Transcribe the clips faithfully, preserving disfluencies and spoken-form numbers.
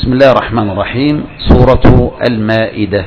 بسم الله الرحمن الرحيم. سورة المائدة.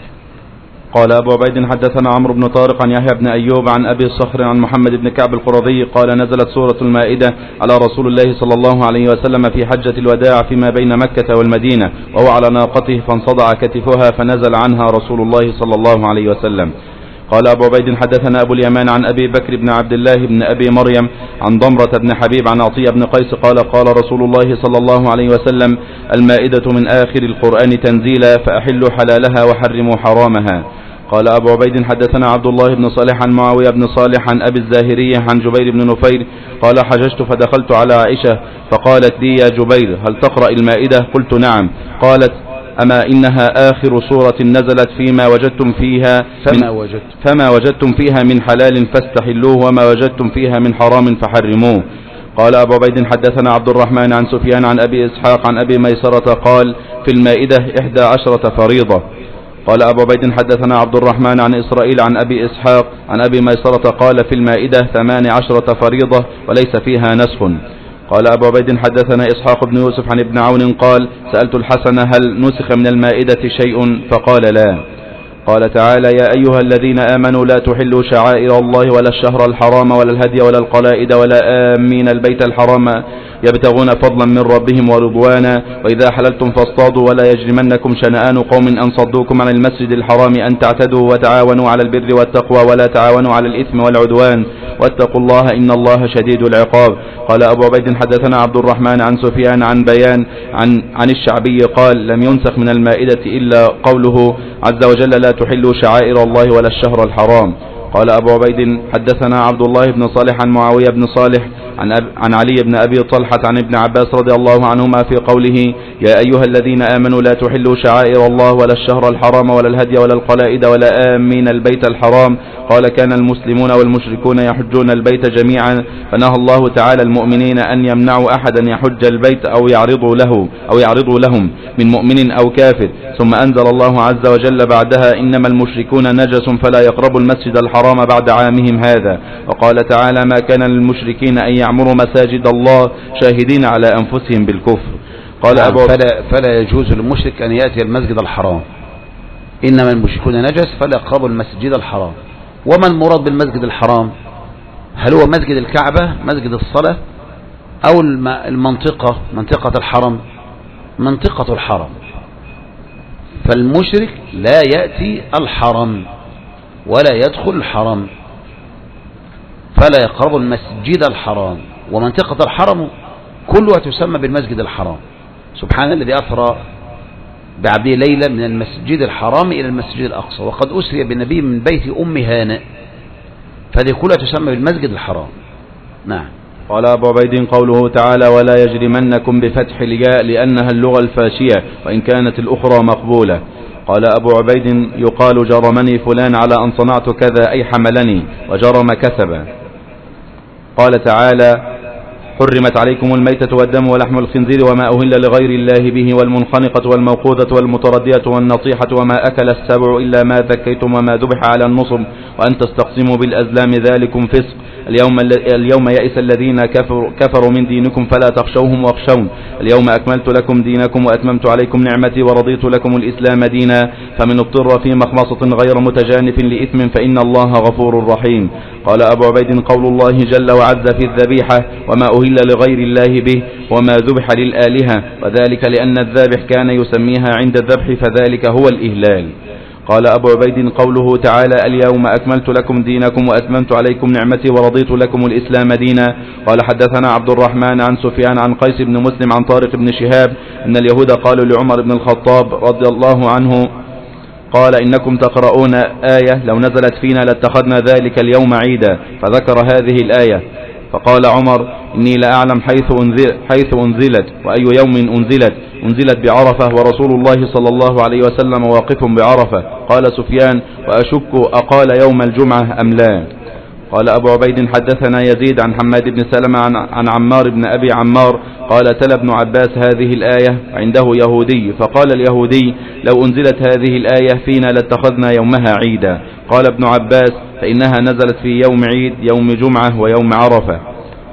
قال أبو عبيد حدثنا عمرو بن طارق عن يحيى بن أيوب عن أبي الصخر عن محمد بن كعب القرظي قال نزلت سورة المائدة على رسول الله صلى الله عليه وسلم في حجة الوداع فيما بين مكة والمدينة وهو على ناقته فانصدع كتفها فنزل عنها رسول الله صلى الله عليه وسلم. قال أبو عبيد حدثنا أبو اليمان عن أبي بكر بن عبد الله بن أبي مريم عن ضمرة بن حبيب عن عطية بن قيس قال قال رسول الله صلى الله عليه وسلم المائدة من آخر القرآن تنزيلا فأحلوا حلالها وحرموا حرامها. قال أبو عبيد حدثنا عبد الله بن صالح عن معاوية بن صالح عن أبي الزاهرية عن جبير بن نفير قال حججت فدخلت على عائشة فقالت لي يا جبير هل تقرأ المائدة؟ قلت نعم. قالت أما إنها آخر سورة نزلت فيما وجدتم فيها فما, وجدت فما وجدتم فيها من حلال فاستحلوه وما وجدتم فيها من حرام فحرموه. قال أبو عبيد حدثنا عبد الرحمن عن سفيان عن أبي إسحاق عن أبي ميسرة قال في المائدة إحدى عشرة فريضة. قال أبو عبيد حدثنا عبد الرحمن عن إسرائيل عن أبي إسحاق عن أبي ميسرة قال في المائدة ثمان عشرة فريضة وليس فيها نسخ. قال أبو عبيد حدثنا إسحاق بن يوسف عن ابن عون قال سألت الحسن هل نسخ من المائدة شيء؟ فقال لا. قال تعالى يا أيها الذين آمنوا لا تحلوا شعائر الله ولا الشهر الحرام ولا الهدي ولا القلائد ولا آمين البيت الحرام يبتغون فضلا من ربهم ورضوانا وإذا حللتم فاصطادوا ولا يجرمنكم شنآن قوم أن صدوكم عن المسجد الحرام أن تعتدوا وتعاونوا على البر والتقوى ولا تعاونوا على الإثم والعدوان واتقوا الله إن الله شديد العقاب. قال أبو عبيد حدثنا عبد الرحمن عن سفيان عن بيان عن, عن الشعبي قال لم ينسخ من المائدة إلا قوله عز وجل لا تحلوا شعائر الله ولا الشهر الحرام. قال أبو عبيد حدثنا عبد الله بن صالح عن معاوية بن صالح عن, عن علي بن أبي طلحة عن ابن عباس رضي الله عنهما في قوله يا أيها الذين آمنوا لا تحلوا شعائر الله ولا الشهر الحرام ولا الهدي ولا القلائد ولا آمين البيت الحرام. قال كان المسلمون والمشركون يحجون البيت جميعا فنهى الله تعالى المؤمنين أن يمنعوا أحدا يحج البيت أو يعرضوا له أو يعرضوا لهم من مؤمن أو كافر. ثم أنزل الله عز وجل بعدها إنما المشركون نجس فلا يقربوا المسجد الحرام بعد عامهم هذا. وقال تعالى ما كان للمشركين أن يعمروا مساجد الله شاهدين على أنفسهم بالكفر. قال نعم. أبو فلا, فلا يجوز للمشرك أن يأتي المسجد الحرام. إنما المشركون نجس فلا يقربوا المسجد الحرام. وما المراد بالمسجد الحرام؟ هل هو مسجد الكعبة مسجد الصلاة أو المنطقة منطقة الحرم؟ منطقة الحرم. فالمشرك لا يأتي الحرم ولا يدخل الحرم فلا يقرب المسجد الحرام. ومنطقة الحرم كلها تسمى بالمسجد الحرام. سبحان الذي أسرى بعبده ليلة من المسجد الحرام إلى المسجد الأقصى وقد أسري بالنبي من بيت أم هانئ فهذه كلها تسمى بالمسجد الحرام. نعم. قال أبو عبيد قوله تعالى ولا يجرمنكم بفتح الياء لأنها اللغة الفاشية وإن كانت الأخرى مقبولة. قال أبو عبيد يقال جرمني فلان على أن صنعت كذا أي حملني وجرم كسبا. قال تعالى حرمت عليكم الميتة والدم ولحم الخنزير وما أهل لغير الله به والمنخنقة والموقوذة والمتردية والنطيحة وما أكل السبع إلا ما ذكيتم وما ذبح على النصب وأن تستقسموا بالأزلام ذلكم فسق. اليوم, اليوم يئس الذين كفروا, كفروا من دينكم فلا تخشوهم واخشون. اليوم أكملت لكم دينكم وأتممت عليكم نعمتي ورضيت لكم الإسلام دينا فمن اضطر في مخمصة غير متجانف لإثم فإن الله غفور رحيم. قال أبو عبيد قول الله جل وعز في الذبيحة وما أهل لغير الله به وما ذبح للآلهة وذلك لأن الذابح كان يسميها عند الذبح فذلك هو الإهلال. قال أبو عبيد قوله تعالى اليوم أكملت لكم دينكم وأتممت عليكم نعمتي ورضيت لكم الإسلام دينا. قال حدثنا عبد الرحمن عن سفيان عن قيس بن مسلم عن طارق بن شهاب أن اليهود قالوا لعمر بن الخطاب رضي الله عنه قال إنكم تقرؤون آية لو نزلت فينا لاتخذنا ذلك اليوم عيدا فذكر هذه الآية فقال عمر إني لأعلم حيث, أنزل حيث أنزلت وأي يوم أنزلت أنزلت بعرفة ورسول الله صلى الله عليه وسلم واقف بعرفة. قال سفيان وأشك أقال يوم الجمعة أم لا. قال أبو عبيد حدثنا يزيد عن حماد بن سلمة عن, عن عمار بن أبي عمار قال تلا ابن عباس هذه الآية عنده يهودي فقال اليهودي لو أنزلت هذه الآية فينا لاتخذنا يومها عيدا. قال ابن عباس فإنها نزلت في يوم عيد يوم جمعة ويوم عرفة.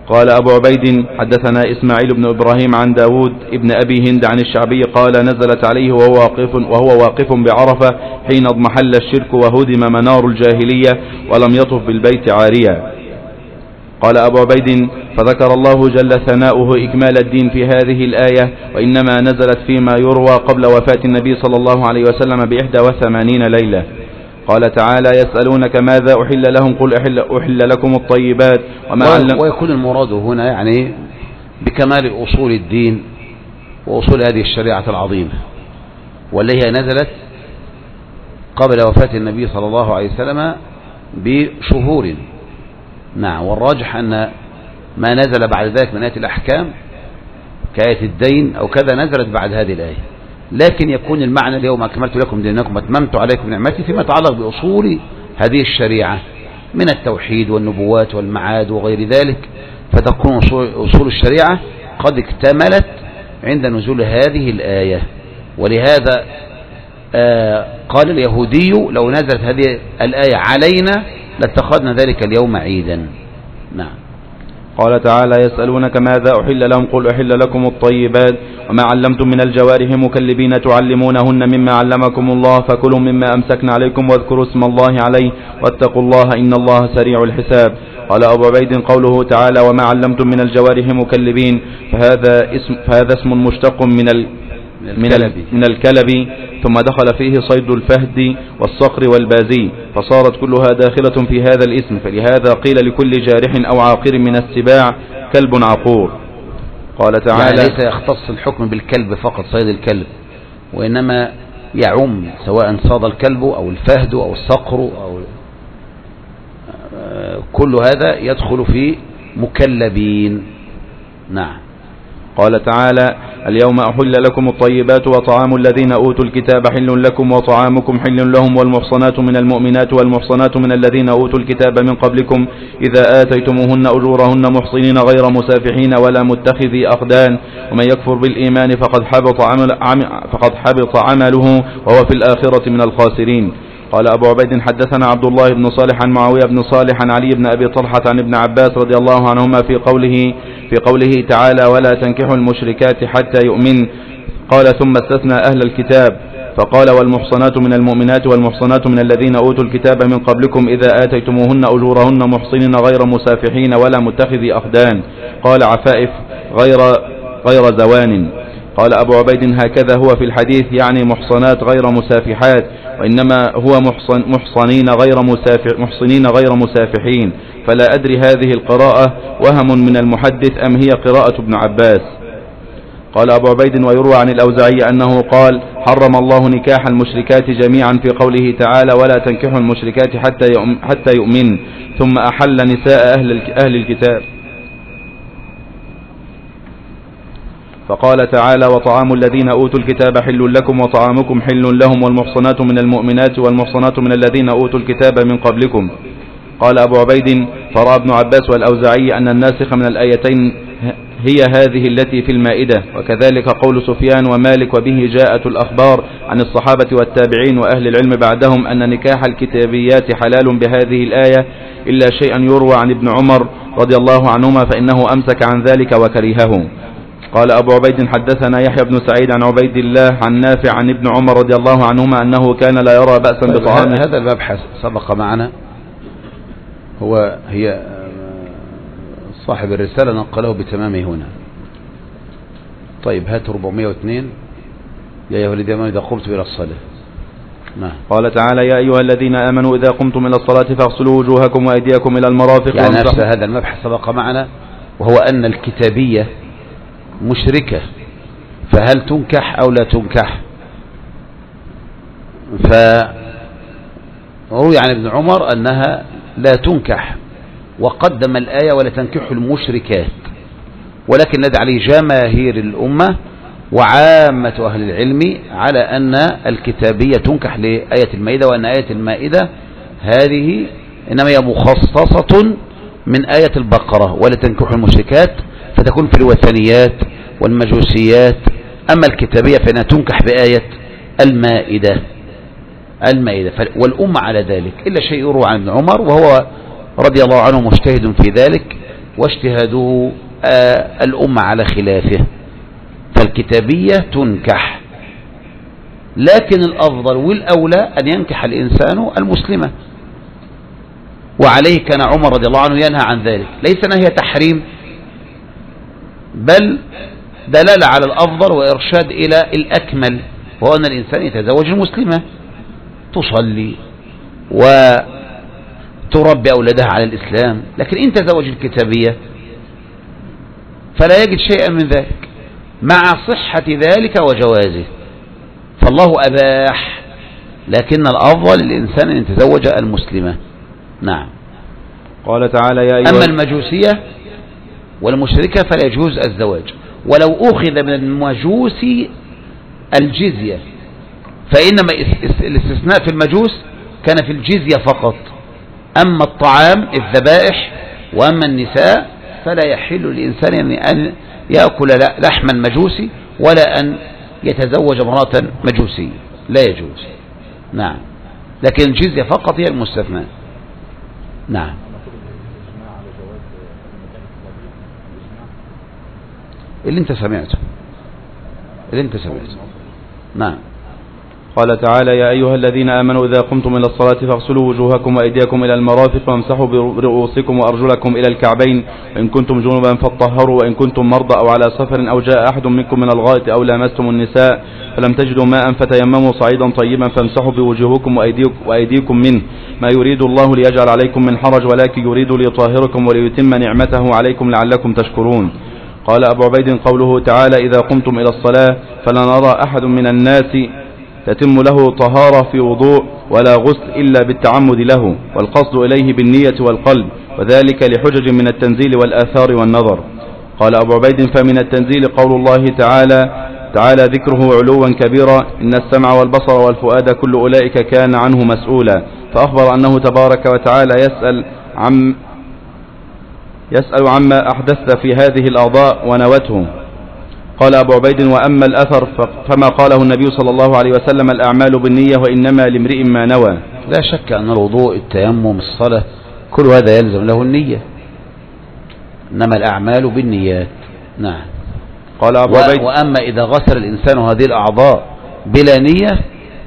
قال أبو عبيد حدثنا إسماعيل بن إبراهيم عن داود ابن أبي هند عن الشعبي قال نزلت عليه وهو واقف, وهو واقف بعرفة حين اضمحل الشرك وهدم منار الجاهلية ولم يطف بالبيت عاريا. قال أبو عبيد فذكر الله جل ثناؤه إكمال الدين في هذه الآية، وإنما نزلت فيما يروى قبل وفاة النبي صلى الله عليه وسلم بإحدى وثمانين ليلة. قال تعالى يسألونك ماذا أحل لهم قل أحل, أحل لكم الطيبات وما علم. ويكون المراد هنا يعني بكمال أصول الدين وأصول هذه الشريعة العظيمة، والتي هي نزلت قبل وفاة النبي صلى الله عليه وسلم بشهور. نعم، والراجح أن ما نزل بعد ذلك من آيات الأحكام كآية الدين أو كذا نزلت بعد هذه الآية، لكن يكون المعنى اليوم أكملت لكم دينكم وأتممت عليكم نعمتي فيما يتعلق بأصول هذه الشريعة من التوحيد والنبوات والمعاد وغير ذلك، فتكون أصول الشريعة قد اكتملت عند نزول هذه الآية. ولهذا آه قال اليهودي لو نزلت هذه الآية علينا لاتخذنا ذلك اليوم عيدا. نعم. قال تعالى يسألونك ماذا أحل لهم قل أحل لكم الطيبات وما علمتم من الجوارح مكلبين تعلمونهن مما علمكم الله فكلوا مما أمسكن عليكم واذكروا اسم الله عليه واتقوا الله إن الله سريع الحساب. قال أبو عبيد قوله تعالى وما علمتم من الجوارح مكلبين فهذا اسم, فهذا اسم مشتق من ال من الكلب. من الكلب ثم دخل فيه صيد الفهد والصقر والبازي فصارت كلها داخلة في هذا الاسم، فلهذا قيل لكل جارح أو عاقر من السباع كلب عقور. قال تعالى يعني ليس يختص الحكم بالكلب فقط صيد الكلب، وإنما يعم سواء صاد الكلب أو الفهد أو الصقر أو كل هذا يدخل في مكلبين. نعم. قال تعالى اليوم أحل لكم الطيبات وطعام الذين أوتوا الكتاب حل لكم وطعامكم حل لهم والمحصنات من المؤمنات والمحصنات من الذين أوتوا الكتاب من قبلكم إذا آتيتموهن أجورهن محصنين غير مسافحين ولا متخذي أخدان ومن يكفر بالإيمان فقد حبط, عمل فقد حبط عمله وهو في الآخرة من الخاسرين. قال أبو عبيد حدثنا عبد الله بن صالح عن معاوية بن صالح عن علي بن أبي طلحة عن ابن عباس رضي الله عنهما في قوله في قوله تعالى ولا تنكحوا المشركات حتى يؤمن قال ثم استثنى أهل الكتاب فقال والمحصنات من المؤمنات والمحصنات من الذين أوتوا الكتاب من قبلكم إذا آتيتموهن أجورهن محصنين غير مسافحين ولا متخذي أخدان قال عفائف غير غير زوان. قال أبو عبيد هكذا هو في الحديث يعني محصنات غير مسافحات، وإنما هو محصن محصنين غير مسافح محصنين غير مسافحين، فلا أدري هذه القراءة وهم من المحدث أم هي قراءة ابن عباس. قال أبو عبيد ويروى عن الأوزاعي أنه قال حرم الله نكاح المشركات جميعا في قوله تعالى ولا تنكحوا المشركات حتى حتى يؤمن ثم أحل نساء أهل أهل الكتاب فقال تعالى وطعام الذين أوتوا الكتاب حل لكم وطعامكم حل لهم والمحصنات من المؤمنات والمحصنات من الذين أوتوا الكتاب من قبلكم. قال أبو عبيد فرأى ابن عباس والأوزاعي أن الناسخ من الآيتين هي هذه التي في المائدة، وكذلك قول سفيان ومالك وبه جاءت الأخبار عن الصحابة والتابعين وأهل العلم بعدهم أن نكاح الكتابيات حلال بهذه الآية إلا شيئا يروى عن ابن عمر رضي الله عنهما فإنه أمسك عن ذلك وكرهه. قال أبو عبيد حدثنا يحيى بن سعيد عن عبيد الله عن نافع عن ابن عمر رضي الله عنهما أنه كان لا يرى بأسا بطعام. هذا المبحث سبق معنا، هو هي صاحب الرسالة نقله بتمامه هنا. طيب هات أربعمائة واثنين يا أيها الذين آمنوا إذا قمتم إلى الصلاة. نعم. قال تعالى يا أيها الذين آمنوا إذا قمتم إلى الصلاة فاغسلوا وجوهكم وأيديكم إلى المرافق. يعني نفس هذا المبحث سبق معنا، وهو أن الكتابية مشركة، فهل تنكح أو لا تنكح؟ فروي عن ابن عمر أنها لا تنكح، وقدم الآية ولا تنكح المشركات، ولكن ندى عليه جماهير الأمة وعامة أهل العلم على أن الكتابية تنكح لآية المائدة، وأن آية المائدة هذه إنما هي مخصصة من آية البقرة ولا تنكح المشركات، فتكون في الوثنيات والمجوسيات. أما الكتابية فإنها تنكح بآية المائدة المائدة والأمة على ذلك، إلا شيء يروى عن ابن عمر وهو رضي الله عنه مجتهد في ذلك، واجتهاده آه الأمة على خلافه، فالكتابية تنكح، لكن الأفضل والأولى أن ينكح الإنسان المسلمة، وعليه كان عمر رضي الله عنه ينهى عن ذلك، ليس نهي تحريم بل دلالة على الأفضل وإرشاد إلى الأكمل، وهو أن الإنسان يتزوج المسلمة تصلي وتربي أولادها على الإسلام، لكن إن تزوج الكتابية فلا يجد شيئا من ذلك مع صحة ذلك وجوازه، فالله أباح، لكن الأفضل للإنسان أن يتزوج المسلمة. نعم. قال تعالى يا أيها أما المجوسية والمشركة فلا يجوز الزواج، ولو أخذ من المجوس الجزية، فإنما الاستثناء في المجوس كان في الجزية فقط، أما الطعام الذبائح وأما النساء فلا يحل للإنسان أن يأكل لحما مجوسي ولا أن يتزوج امرأة مجوسية، لا يجوز. نعم، لكن الجزية فقط هي المستثنى. نعم. اللي انت سمعته اللي انت سمعته نعم. قال تعالى يا أيها الذين آمنوا إذا قمتم إلى الصلاة فاغسلوا وجوهكم وأيديكم إلى المرافق وامسحوا برؤوسكم وأرجلكم إلى الكعبين، وإن كنتم جنبا فاطهروا، وإن كنتم مرضى أو على سفر أو جاء أحد منكم من الغائط أو لامستم النساء فلم تجدوا ماء فتيمموا صعيدا طيبا فامسحوا بوجوهكم وأيديكم منه، ما يريد الله ليجعل عليكم من حرج ولكن يريد ليطهركم وليتم نعمته عليكم لعلكم تشكرون. قال أبو عبيد قوله تعالى إذا قمتم إلى الصلاة فلا نرى أحد من الناس تتم له طهارة في وضوء ولا غسل إلا بالتعمد له، والقصد إليه بالنية والقلب، وذلك لحجج من التنزيل والآثار والنظر. قال أبو عبيد فمن التنزيل قول الله تعالى تعالى ذكره علوا كبيرا إن السمع والبصر والفؤاد كل أولئك كان عنه مسؤولا، فأخبر أنه تبارك وتعالى يسأل عم يسأل عما أحدث في هذه الأعضاء ونوته. قال أبو عبيد وأما الأثر فما قاله النبي صلى الله عليه وسلم الأعمال بالنية وإنما لامرئ ما نوى. لا شك أن الوضوء التيمم الصلاة كل هذا يلزم له النية، إنما الأعمال بالنيات. نعم. قال أبو عبيد وأما إذا غسل الإنسان هذه الأعضاء بلا نية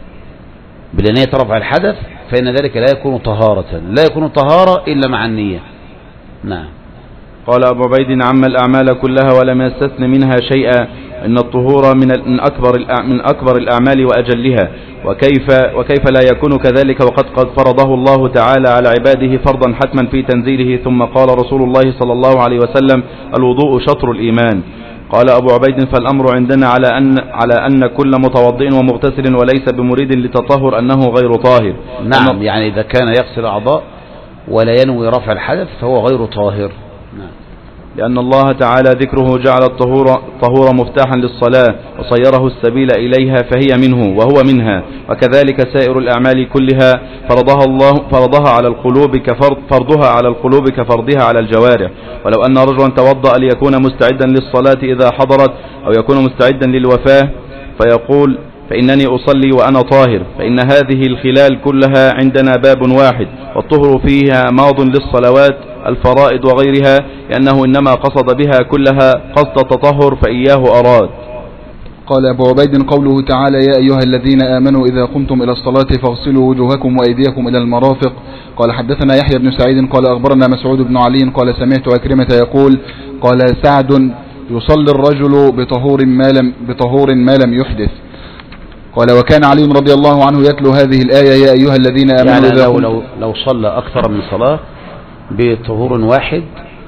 بلا نية رفع الحدث فإن ذلك لا يكون طهارة، لا يكون طهارة إلا مع النية. نعم. قال أبو عبيد عم الأعمال كلها ولم يستثن منها شيئا، إن الطهور من أكبر من أكبر الأعمال وأجلها، وكيف وكيف لا يكون كذلك وقد قد فرضه الله تعالى على عباده فرضا حتما في تنزيله. ثم قال رسول الله صلى الله عليه وسلم الوضوء شطر الإيمان. قال أبو عبيد فالأمر عندنا على أن على أن كل متوضئ ومغتسل وليس بمريد للتطهر أنه غير طاهر. نعم، يعني إذا كان يغسل أعضاء ولا ينوي رفع الحدث فهو غير طاهر. نعم. لأن الله تعالى ذكره جعل الطهور طهور مفتاحا للصلاة وصيره السبيل إليها فهي منه وهو منها، وكذلك سائر الأعمال كلها فرضها الله فرضها على القلوب كفرض فرضها على القلوب كفرضها على الجوارح. ولو أن رجلا توضأ ليكون مستعدا للصلاة إذا حضرت أو يكون مستعدا للوفاة فيقول فإنني أصلي وأنا طاهر، فإن هذه الخلال كلها عندنا باب واحد، والطهر فيها ماض للصلوات الفرائض وغيرها، لأنه إنما قصد بها كلها قصد التطهر فإياه أراد. قال أبو عبيد قوله تعالى يا أيها الذين آمنوا إذا قمتم إلى الصلاة فاغسلوا وجوهكم وأيديكم إلى المرافق. قال حدثنا يحيى بن سعيد قال أخبرنا مسعود بن علي قال سمعت أكرمة يقول قال سعد يصلي الرجل بطهور ما لم, بطهور ما لم يحدث. قال وكان علي رضي الله عنه يتلو هذه الآية يا أيها الذين آمنوا يعني إذا لو, لو, لو صلى أكثر من صلاة بطهور واحد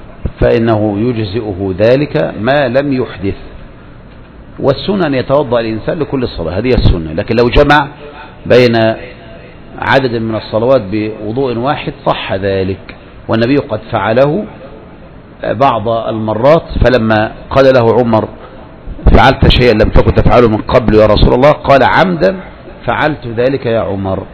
فإنه يجزئه ذلك ما لم يحدث، والسنة أن يتوضأ الإنسان لكل الصلاة، هذه السنة. لكن لو جمع بين عدد من الصلوات بوضوء واحد صح ذلك، والنبي قد فعله بعض المرات، فلما قال له عمر فعلت شيئا لم تكن تفعله من قبل يا رسول الله قال عمدا فعلت ذلك يا عمر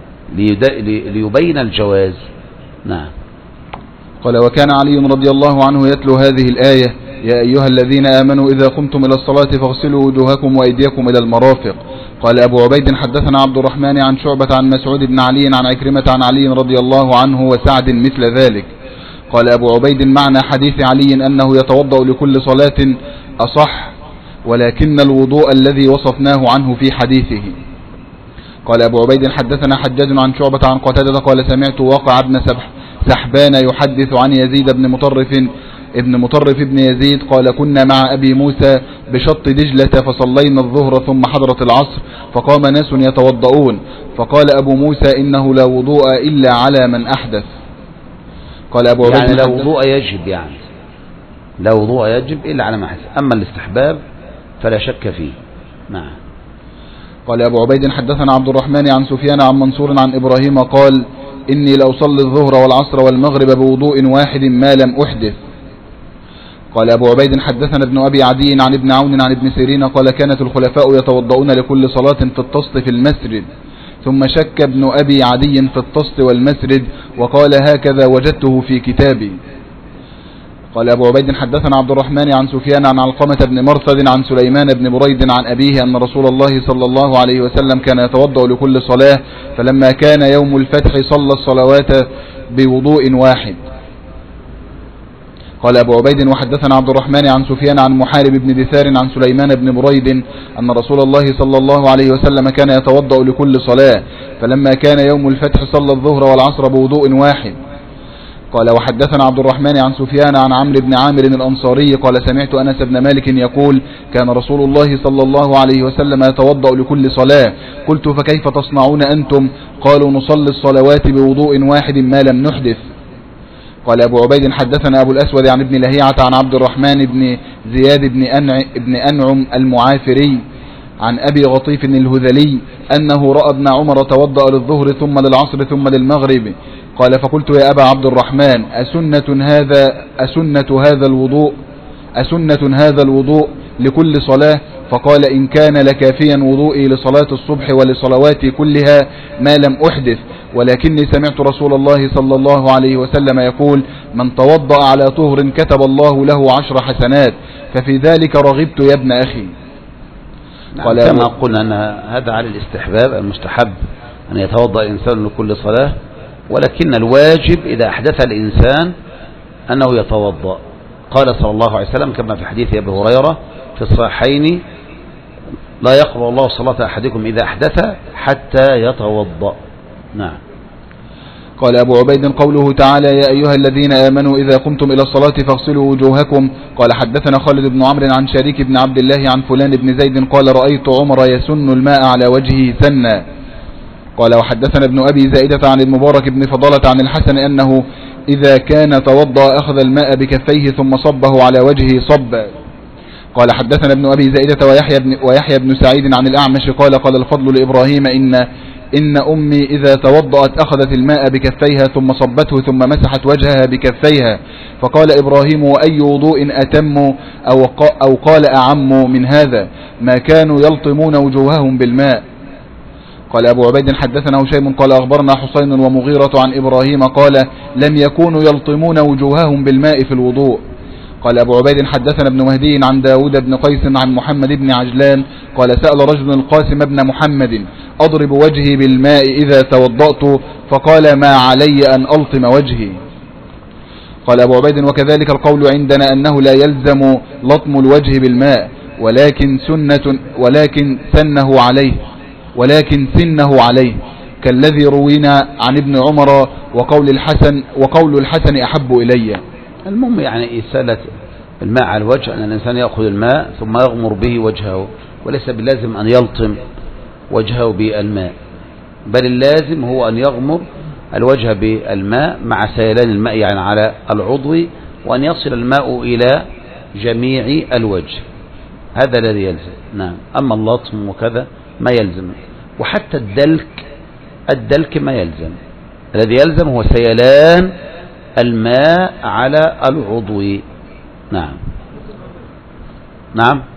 ليبين الجواز. نعم. قال وكان علي رضي الله عنه يتلو هذه الآية يا أيها الذين آمنوا إذا قمتم إلى الصلاة فاغسلوا وجوهكم وأيديكم إلى المرافق. قال أبو عبيد حدثنا عبد الرحمن عن شعبة عن مسعود بن علي عن عكرمة عن علي رضي الله عنه وسعد مثل ذلك. قال أبو عبيد معنى حديث علي أنه يتوضأ لكل صلاة أصح، ولكن الوضوء الذي وصفناه عنه في حديثه. قال أبو عبيد حدثنا حجاج عن شعبة عن قتادة قال سمعت واقع ابن سحبان يحدث عن يزيد بن مطرف ابن مطرف ابن يزيد قال كنا مع أبي موسى بشط دجلة فصلينا الظهر ثم حضرت العصر فقام ناس يتوضؤون فقال أبو موسى إنه لا وضوء إلا على من أحدث. قال أبو عبيد يعني لا وضوء يجب، يعني لا وضوء يجب إلا على من أحدث، أما الاستحباب فلا شك فيه. نعم. قال أبو عبيد حدثنا عبد الرحمن عن سفيان عن منصور عن إبراهيم قال إني لأصلي الظهر والعصر والمغرب بوضوء واحد ما لم أحدث. قال أبو عبيد حدثنا ابن أبي عدي عن ابن عون عن ابن سيرين قال كانت الخلفاء يتوضؤون لكل صلاة في الطست في المسجد، ثم شك ابن أبي عدي في الطست والمسجد وقال هكذا وجدته في كتابي. قال أبو عبيد حدثنا عبد الرحمن عن سفيان عن علقمة بن مرثد عن سليمان بن بريد عن أبيه أن رسول الله صلى الله عليه وسلم كان يتوضأ لكل صلاة، فلما كان يوم الفتح صلى الصلوات بوضوء واحد. قال أبو عبيد وحدثنا عبد الرحمن عن سفيان عن محارب بن دثار عن سليمان بن بريد أن رسول الله صلى الله عليه وسلم كان يتوضأ لكل صلاة، فلما كان يوم الفتح صلى الظهر والعصر بوضوء واحد. قال وحدثنا عبد الرحمن عن سفيان عن عمرو بن عامر الأنصاري قال سمعت أنس بن مالك يقول كان رسول الله صلى الله عليه وسلم يتوضأ لكل صلاة، قلت فكيف تصنعون أنتم؟ قالوا نصلي الصلوات بوضوء واحد ما لم نحدث. قال أبو عبيد حدثنا أبو الأسود عن ابن لهيعة عن عبد الرحمن بن زياد بن, أنع بن أنعم المعافري عن أبي غطيف الهذلي أنه رأى ابن عمر توضأ للظهر ثم للعصر ثم للمغرب. قال فقلت يا أبا عبد الرحمن أسنة هذا أسنة هذا الوضوء أسنة هذا الوضوء لكل صلاة؟ فقال إن كان لكافيا وضوئي لصلاة الصبح ولصلواتي كلها ما لم أحدث، ولكني سمعت رسول الله صلى الله عليه وسلم يقول من توضأ على طهر كتب الله له عشر حسنات، ففي ذلك رغبت يا ابن أخي. قال كما قلنا أن هذا على الاستحباب، المستحب أن يتوضأ الإنسان لكل صلاة، ولكن الواجب إذا أحدث الإنسان أنه يتوضأ. قال صلى الله عليه وسلم كما في حديث أبي هريرة في الصحيحين لا يقبل الله صلاة أحدكم إذا أحدث حتى يتوضأ. نعم. قال أبو عبيد قوله تعالى يا أيها الذين آمنوا إذا قمتم إلى الصلاة فاغسلوا وجوهكم. قال حدثنا خالد بن عمرو عن شريك بن عبد الله عن فلان بن زيد قال رأيت عمر يسن الماء على وجهه سنا. قال وحدثنا ابن أبي زائدة عن المبارك بن فضالة عن الحسن أنه إذا كان توضأ أخذ الماء بكفيه ثم صبه على وجهه صبا. قال حدثنا ابن أبي زائدة ويحيى بن, ويحيى بن سعيد عن الأعمش قال قال الفضل لإبراهيم إن إن أمي إذا توضأت أخذت الماء بكفيها ثم صبته ثم مسحت وجهها بكفيها. فقال إبراهيم وأي وضوء أتم أو, أو قال أعم من هذا ما كانوا يلطمون وجوههم بالماء. قال أبو عبيد حدثنا هشيم قال أخبرنا حسين ومغيرة عن إبراهيم قال لم يكونوا يلطمون وجوههم بالماء في الوضوء. قال أبو عبيد حدثنا ابن مهدي عن داود بن قيس عن محمد بن عجلان قال سأل رجل القاسم بن محمد أضرب وجهي بالماء إذا توضأت فقال ما علي أن ألطم وجهي. قال أبو عبيد وكذلك القول عندنا أنه لا يلزم لطم الوجه بالماء ولكن سنة ولكن سنه عليه ولكن سنه عليه كالذي روينا عن ابن عمر وقول الحسن وقول الحسن أحب إلي. المهم يعني إسالة الماء على الوجه أن الإنسان يأخذ الماء ثم يغمر به وجهه، وليس باللازم أن يلطم وجهه بالماء، بل اللازم هو أن يغمر الوجه بالماء مع سيلان الماء يعني على العضو، وأن يصل الماء إلى جميع الوجه، هذا الذي يلزم. نعم. أما اللطم وكذا ما يلزم، وحتى الدلك الدلك ما يلزم، الذي يلزم هو سيلان الماء على العضو. نعم. نعم.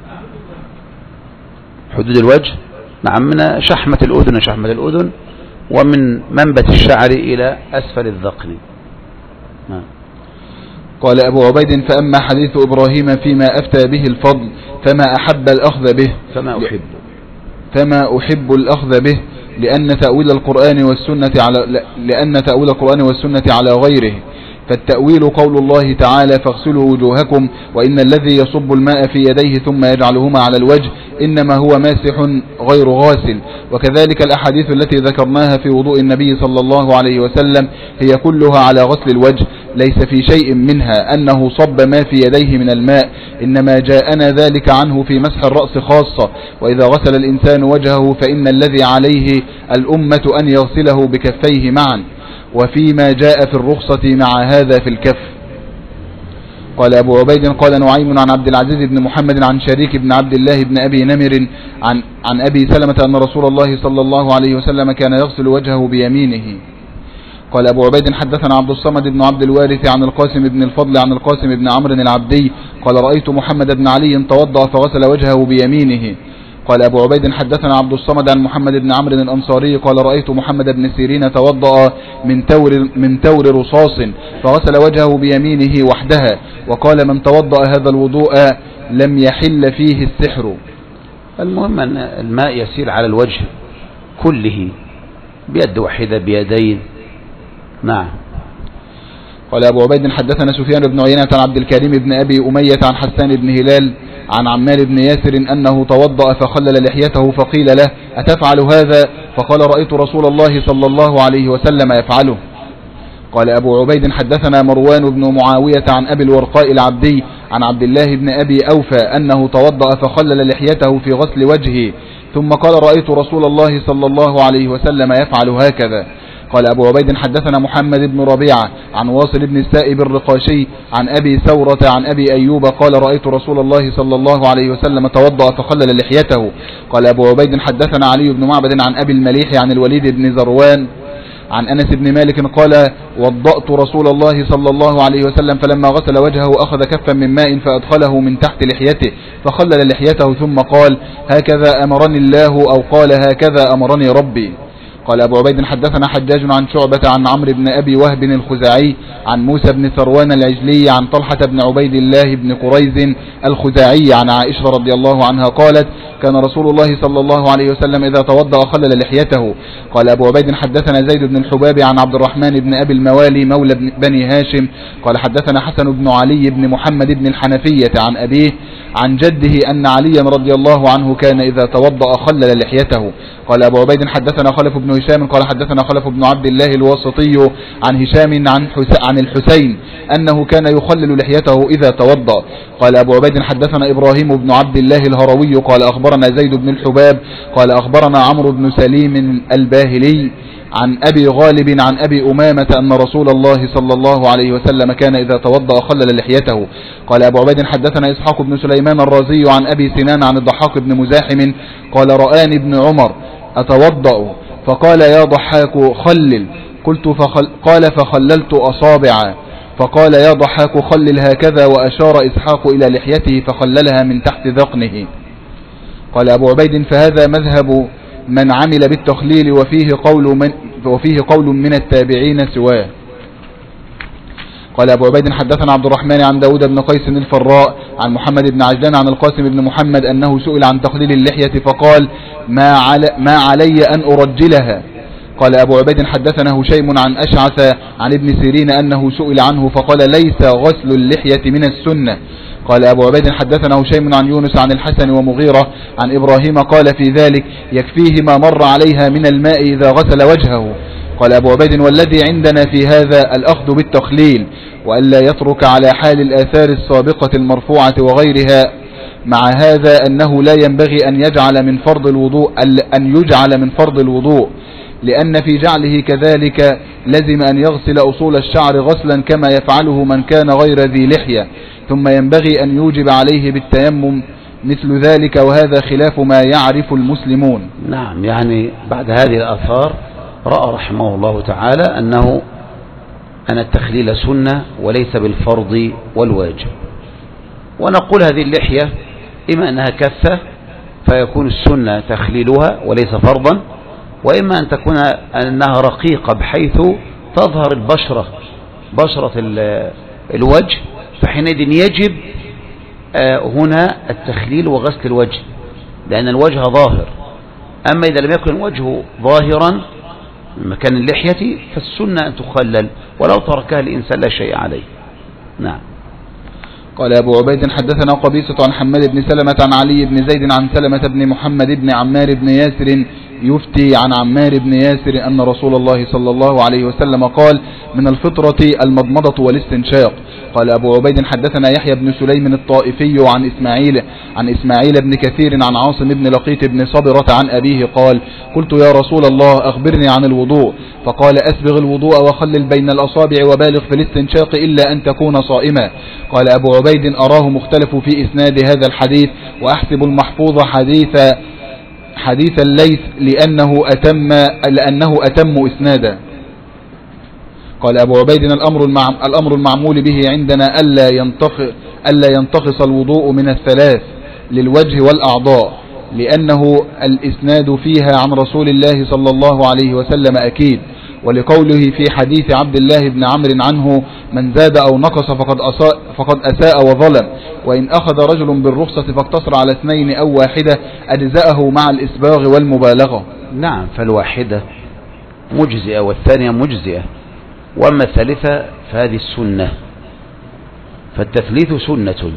حدود الوجه نعم من شحمة الأذن شحمة الأذن ومن منبت الشعر إلى أسفل الذقن. نعم. قال أبو عبيد فأما حديث إبراهيم فيما أفتى به الفضل فما أحب الأخذ به فما أحب فما أحب الأخذ به لأن تأويل القرآن والسنة على لأن تأويل القرآن والسنة على غيره فالتأويل قول الله تعالى فاغسلوا وجوهكم، وإن الذي يصب الماء في يديه ثم يجعلهما على الوجه إنما هو ماسح غير غاسل. وكذلك الأحاديث التي ذكرناها في وضوء النبي صلى الله عليه وسلم هي كلها على غسل الوجه، ليس في شيء منها أنه صب ما في يديه من الماء، إنما جاءنا ذلك عنه في مسح الرأس خاصة. وإذا غسل الإنسان وجهه فإن الذي عليه الأمة أن يغسله بكفيه معا، وفيما جاء في الرخصة مع هذا في الكف. قال أبو عبيد قال نعيم عن عبد العزيز بن محمد عن شريك بن عبد الله بن أبي نمر عن, عن أبي سلمة أن رسول الله صلى الله عليه وسلم كان يغسل وجهه بيمينه. قال أبو عبيد حدثنا عبد الصمد بن عبد الوارث عن القاسم بن الفضل عن القاسم بن عمرو العبدي قال رأيت محمد بن علي توضأ فغسل وجهه بيمينه. قال أبو عبيد حدثنا عبد الصمد عن محمد بن عمرو الأنصاري قال رأيت محمد بن سيرين توضأ من تور, من تور رصاص فغسل وجهه بيمينه وحدها، وقال من توضأ هذا الوضوء لم يحل فيه السحر. المهم أن الماء يسيل على الوجه كله بيد واحدة بيدين. نعم. قال أبو عبيد حدثنا سفيان بن عيينة عن عبد الكريم بن أبي أمية عن حسان بن هلال عن عمار بن ياسر أنه توضأ فخلل لحيته فقيل له أتفعل هذا؟ فقال رأيت رسول الله صلى الله عليه وسلم يفعله. قال أبو عبيد حدثنا مروان بن معاوية عن أبي الورقاء العبدي عن عبد الله بن أبي أوفى أنه توضأ فخلل لحيته في غسل وجهه ثم قال رأيت رسول الله صلى الله عليه وسلم يفعل هكذا. قال أبو عبيد حدثنا محمد بن ربيعة عن واصل بن السائب الرقاشي عن أبي ثورة عن أبي أيوب قال رأيت رسول الله صلى الله عليه وسلم توضأ فخلل لحيته. قال أبو عبيد حدثنا علي بن معبد عن أبي المليح عن الوليد بن زروان عن أنس بن مالك قال وضأت رسول الله صلى الله عليه وسلم فلما غسل وجهه أخذ كفا من ماء فأدخله من تحت لحيته فخلل لحيته ثم قال هكذا أمرني الله أو قال هكذا أمرني ربي. قال أبو عبيد حدثنا حجاج عن شعبة عن عمرو بن أبي وهب الخزاعي عن موسى بن ثروان العجلي عن طلحة بن عبيد الله بن قريز الخزاعي عن عائشة رضي الله عنها قالت كان رسول الله صلى الله عليه وسلم إذا توضأ خلل لحيته. قال أبو عبيد حدثنا زيد بن الحباب عن عبد الرحمن بن أبي الموالي مولى بني هاشم قال حدثنا حسن بن علي بن محمد بن الحنفية عن أبيه عن جده أن عليا رضي الله عنه كان إذا توضأ خلل لحيته. قال أبو عبيد حدثنا خلف بن هشام قال حدثنا خلف بن عبد الله الواسطي عن هشام عن, عن الحسين أنه كان يخلل لحيته إذا توضأ. قال أبو عبيد حدثنا إبراهيم بن عبد الله الهروي قال أخبرنا زيد بن الحباب قال أخبرنا عمرو بن سليم الباهلي عن أبي غالب عن أبي أمامة أن رسول الله صلى الله عليه وسلم كان إذا توضأ خلل لحيته. قال أبو عبيد حدثنا إسحاق بن سليمان الرازي عن أبي سنان عن الضحاك بن مزاحم قال رآني ابن عمر أتوضأ فقال يا ضحاك خلل قلت فخل قال فخللت أصابع فقال يا ضحاك خلل هكذا وأشار إسحاق إلى لحيته فخللها من تحت ذقنه. قال أبو عبيد فهذا مذهب من عمل بالتخليل وفيه قول من, وفيه قول من التابعين سواه. قال أبو عبيد حدثنا عبد الرحمن عن داود بن قيس الفراء عن محمد بن عجلان عن القاسم بن محمد أنه سئل عن تخليل اللحية فقال ما, علي ما علي أن أرجلها. قال أبو عبيد حدثنا هشيم عن أشعث عن ابن سيرين أنه سئل عنه فقال ليس غسل اللحية من السنة. قال أبو عبيد حدثنا هشيم عن يونس عن الحسن ومغيرة عن إبراهيم قال في ذلك يكفيه ما مر عليها من الماء إذا غسل وجهه. قال أبو عبيد والذي عندنا في هذا الأخذ بالتخليل وألا يترك على حال الآثار السابقة المرفوعة وغيرها، مع هذا أنه لا ينبغي أن يجعل من فرض الوضوء أن يجعل من فرض الوضوء لأن في جعله كذلك لزم أن يغسل أصول الشعر غسلا كما يفعله من كان غير ذي لحية، ثم ينبغي أن يوجب عليه بالتيمم مثل ذلك، وهذا خلاف ما يعرف المسلمون. نعم، يعني بعد هذه الآثار رأى رحمه الله تعالى أنه أن التخليل سنة وليس بالفرض والواجب. ونقول هذه اللحية إما أنها كثة فيكون السنة تخليلها وليس فرضا، وإما أن تكون أنها رقيقة بحيث تظهر البشرة بشرة الوجه، فحينئذ يجب هنا التخليل وغسل الوجه لأن الوجه ظاهر. أما إذا لم يكن الوجه ظاهرا مكان اللحية فالسنة أن تخلل، ولو تركها الإنسان لا شيء عليه. نعم. قال أبو عبيد حدثنا قبيصة عن حماد بن سلمة عن علي بن زيد عن سلمة بن محمد بن عمار بن ياسر يفتي عن عمار بن ياسر أن رسول الله صلى الله عليه وسلم قال: من الفطرة المضمضة والاستنشاق. قال أبو عبيد حدثنا يحيى بن سليم الطائفي عن إسماعيل عن إسماعيل بن كثير عن عاصم بن لقيط بن صبرة عن أبيه قال: قلت يا رسول الله أخبرني عن الوضوء، فقال: أسبغ الوضوء وخلل بين الأصابع وبالغ في الاستنشاق إلا أن تكون صائما. قال أبو عبيد: أراه مختلف في إسناد هذا الحديث، وأحسب المحفوظ حديث حديث الليث لأنه أتم لأنه أتم إسنادا. قال أبو عبيد: الأمر الأمر المعمول به عندنا ألا ينتقص ألا ينتقص الوضوء من الثلاث للوجه والأعضاء، لأنه الإسناد فيها عن رسول الله صلى الله عليه وسلم أكيد، ولقوله في حديث عبد الله بن عمرو عنه: من زاد أو نقص فقد أساء, فقد أساء وظلم، وإن أخذ رجل بالرخصة فاقتصر على اثنين أو واحدة أجزأه مع الإسباغ والمبالغة. نعم، فالواحدة مجزئة والثانية مجزئة، وأما الثالثة فهذه السنة، فالتثليث سنة.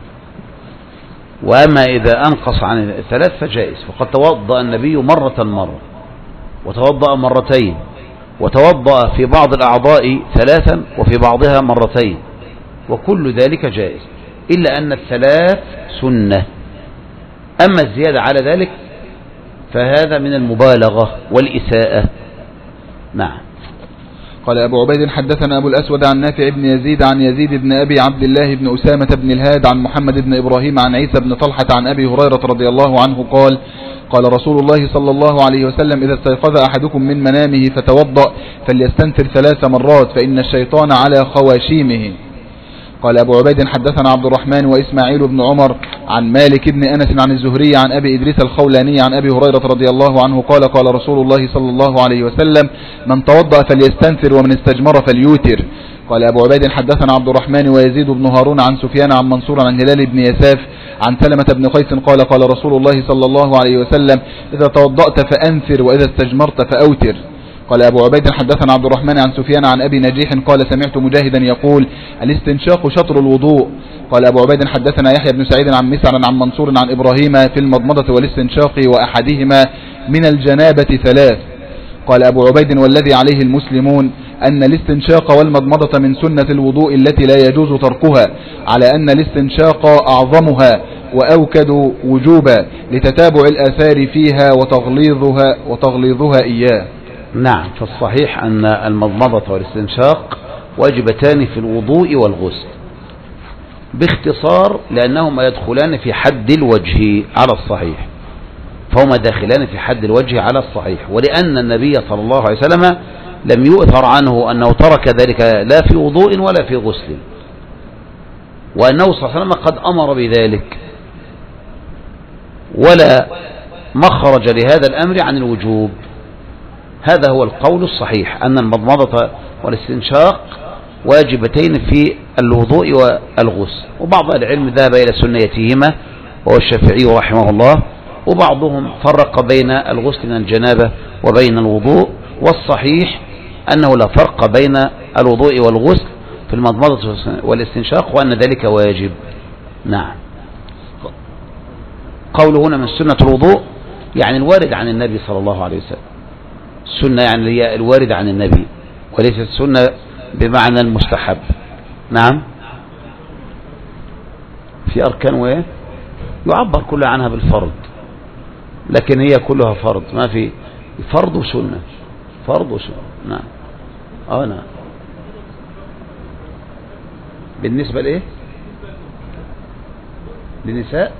وأما إذا أنقص عن الثلاث فجائز، فقد توضأ النبي مرة مرة، وتوضأ مرتين، وتوضأ في بعض الأعضاء ثلاثا وفي بعضها مرتين، وكل ذلك جائز، إلا أن الثلاث سنة. أما الزيادة على ذلك فهذا من المبالغة والإساءة. نعم. قال أبو عبيد حدثنا أبو الأسود عن نافع بن يزيد عن يزيد بن أبي عبد الله بن أسامة بن الهاد عن محمد بن إبراهيم عن عيسى بن طلحة عن أبي هريرة رضي الله عنه قال: قال رسول الله صلى الله عليه وسلم: إذا استيقظ أحدكم من منامه فتوضأ فليستنثر ثلاث مرات، فإن الشيطان على خواشيمه. قال أبو عبيد حدثنا عبد الرحمن وإسماعيل بن عمر عن مالك بن أنس عن الزهري عن أبي إدريس الخولاني عن أبي هريرة رضي الله عنه قال: قال رسول الله صلى الله عليه وسلم: من توضأ فليستنثر ومن استجمر فليوتر. قال أبو عبيد حدثنا عبد الرحمن ويزيد بن هارون عن سفيان عن منصور عن هلال بن يساف عن سلمة بن قيس قال: قال رسول الله صلى الله عليه وسلم: إذا توضأت فأنثر وإذا استجمرت فأوتر. قال أبو عبيد حدثنا عبد الرحمن عن سفيان عن أبي نجيح قال: سمعت مجاهدا يقول: الاستنشاق شطر الوضوء. قال أبو عبيد حدثنا يحيى بن سعيد عن مسعر عن منصور عن إبراهيم في المضمضة والاستنشاق وأحدهما من الجنابة ثلاث. قال أبو عبيد: والذي عليه المسلمون أن الاستنشاق والمضمضة من سنة الوضوء التي لا يجوز تركها، على أن الاستنشاق أعظمها وأوكد وجوبا لتتابع الآثار فيها وتغليظها, وتغليظها إياه. نعم، فالصحيح أن المضمضة والاستنشاق واجبتان في الوضوء والغسل باختصار، لأنهما يدخلان في حد الوجه على الصحيح، فهما داخلان في حد الوجه على الصحيح، ولأن النبي صلى الله عليه وسلم لم يؤثر عنه أنه ترك ذلك لا في وضوء ولا في غسل، وأنه صلى الله عليه وسلم قد أمر بذلك، ولا مخرج لهذا الأمر عن الوجوب. هذا هو القول الصحيح، أن المضمضة والاستنشاق واجبتين في الوضوء والغسل، وبعض العلم ذهب إلى سنيتهما وهو الشافعي رحمه الله، وبعضهم فرق بين الغسل من الجنابة وبين الوضوء، والصحيح أنه لا فرق بين الوضوء والغسل في المضمضة والاستنشاق، وأن ذلك واجب. نعم. قوله هنا من سنة الوضوء يعني الوارد عن النبي صلى الله عليه وسلم، السنة يعني هي الوارد عن النبي، وليست السنة بمعنى المستحب. نعم. في أركان وإيه يعبر كلها عنها بالفرض، لكن هي كلها فرض، ما في فرض وسنة، فرض وسنة. نعم. اه نعم. بالنسبة لإيه للنساء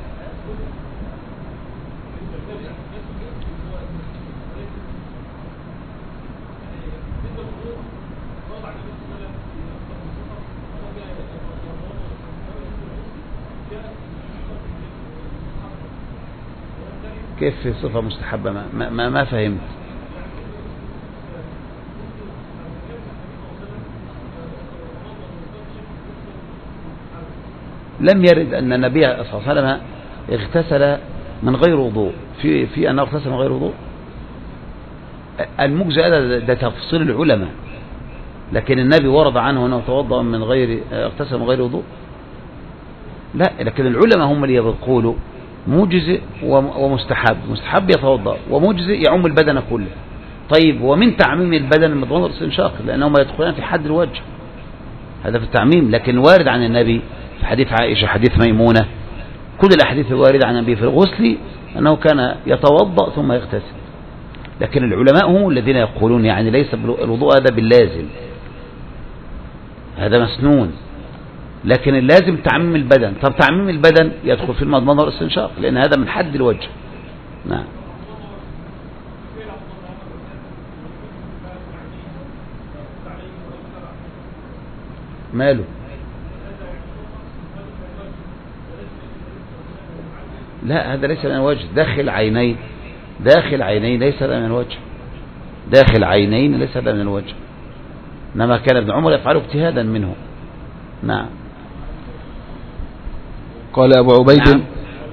كيف في صفة مستحبة؟ ما, ما, ما فهمت. لم يرد أن النبي صلى الله عليه وسلم اغتسل من غير وضوء، في في أنه اغتسل من غير وضوء؟ المجزئ هذا ده تفصيل العلماء، لكن النبي ورد عنه أنه توضأ من غير اغتسل من غير وضوء، لا، لكن العلماء هم اللي يقولوا مجزئ ومستحب، مستحب يتوضأ ومجزئ يعم البدن كله. طيب ومن تعميم البدن المضمضة والاستنشاق، لأنهم يدخلون في حد الوجه، هذا في التعميم. لكن وارد عن النبي في حديث عائشة، حديث ميمونة، كل الأحاديث الواردة عن النبي في الغسل أنه كان يتوضأ ثم يغتسل. لكن العلماء هم الذين يقولون يعني ليس الوضوء هذا باللازم، هذا مسنون، لكن اللازم تعميم البدن. طب تعميم البدن يدخل في المضمضة والاستنشاق، لأن هذا من حد الوجه. نعم. ماله؟ لا، هذا ليس من الوجه. داخل عينين، داخل عينين ليس هذا من الوجه، داخل عينين ليس هذا من الوجه، إنما كان ابن عمر يفعله اجتهادا منه. نعم. قال أبو عبيد نعم.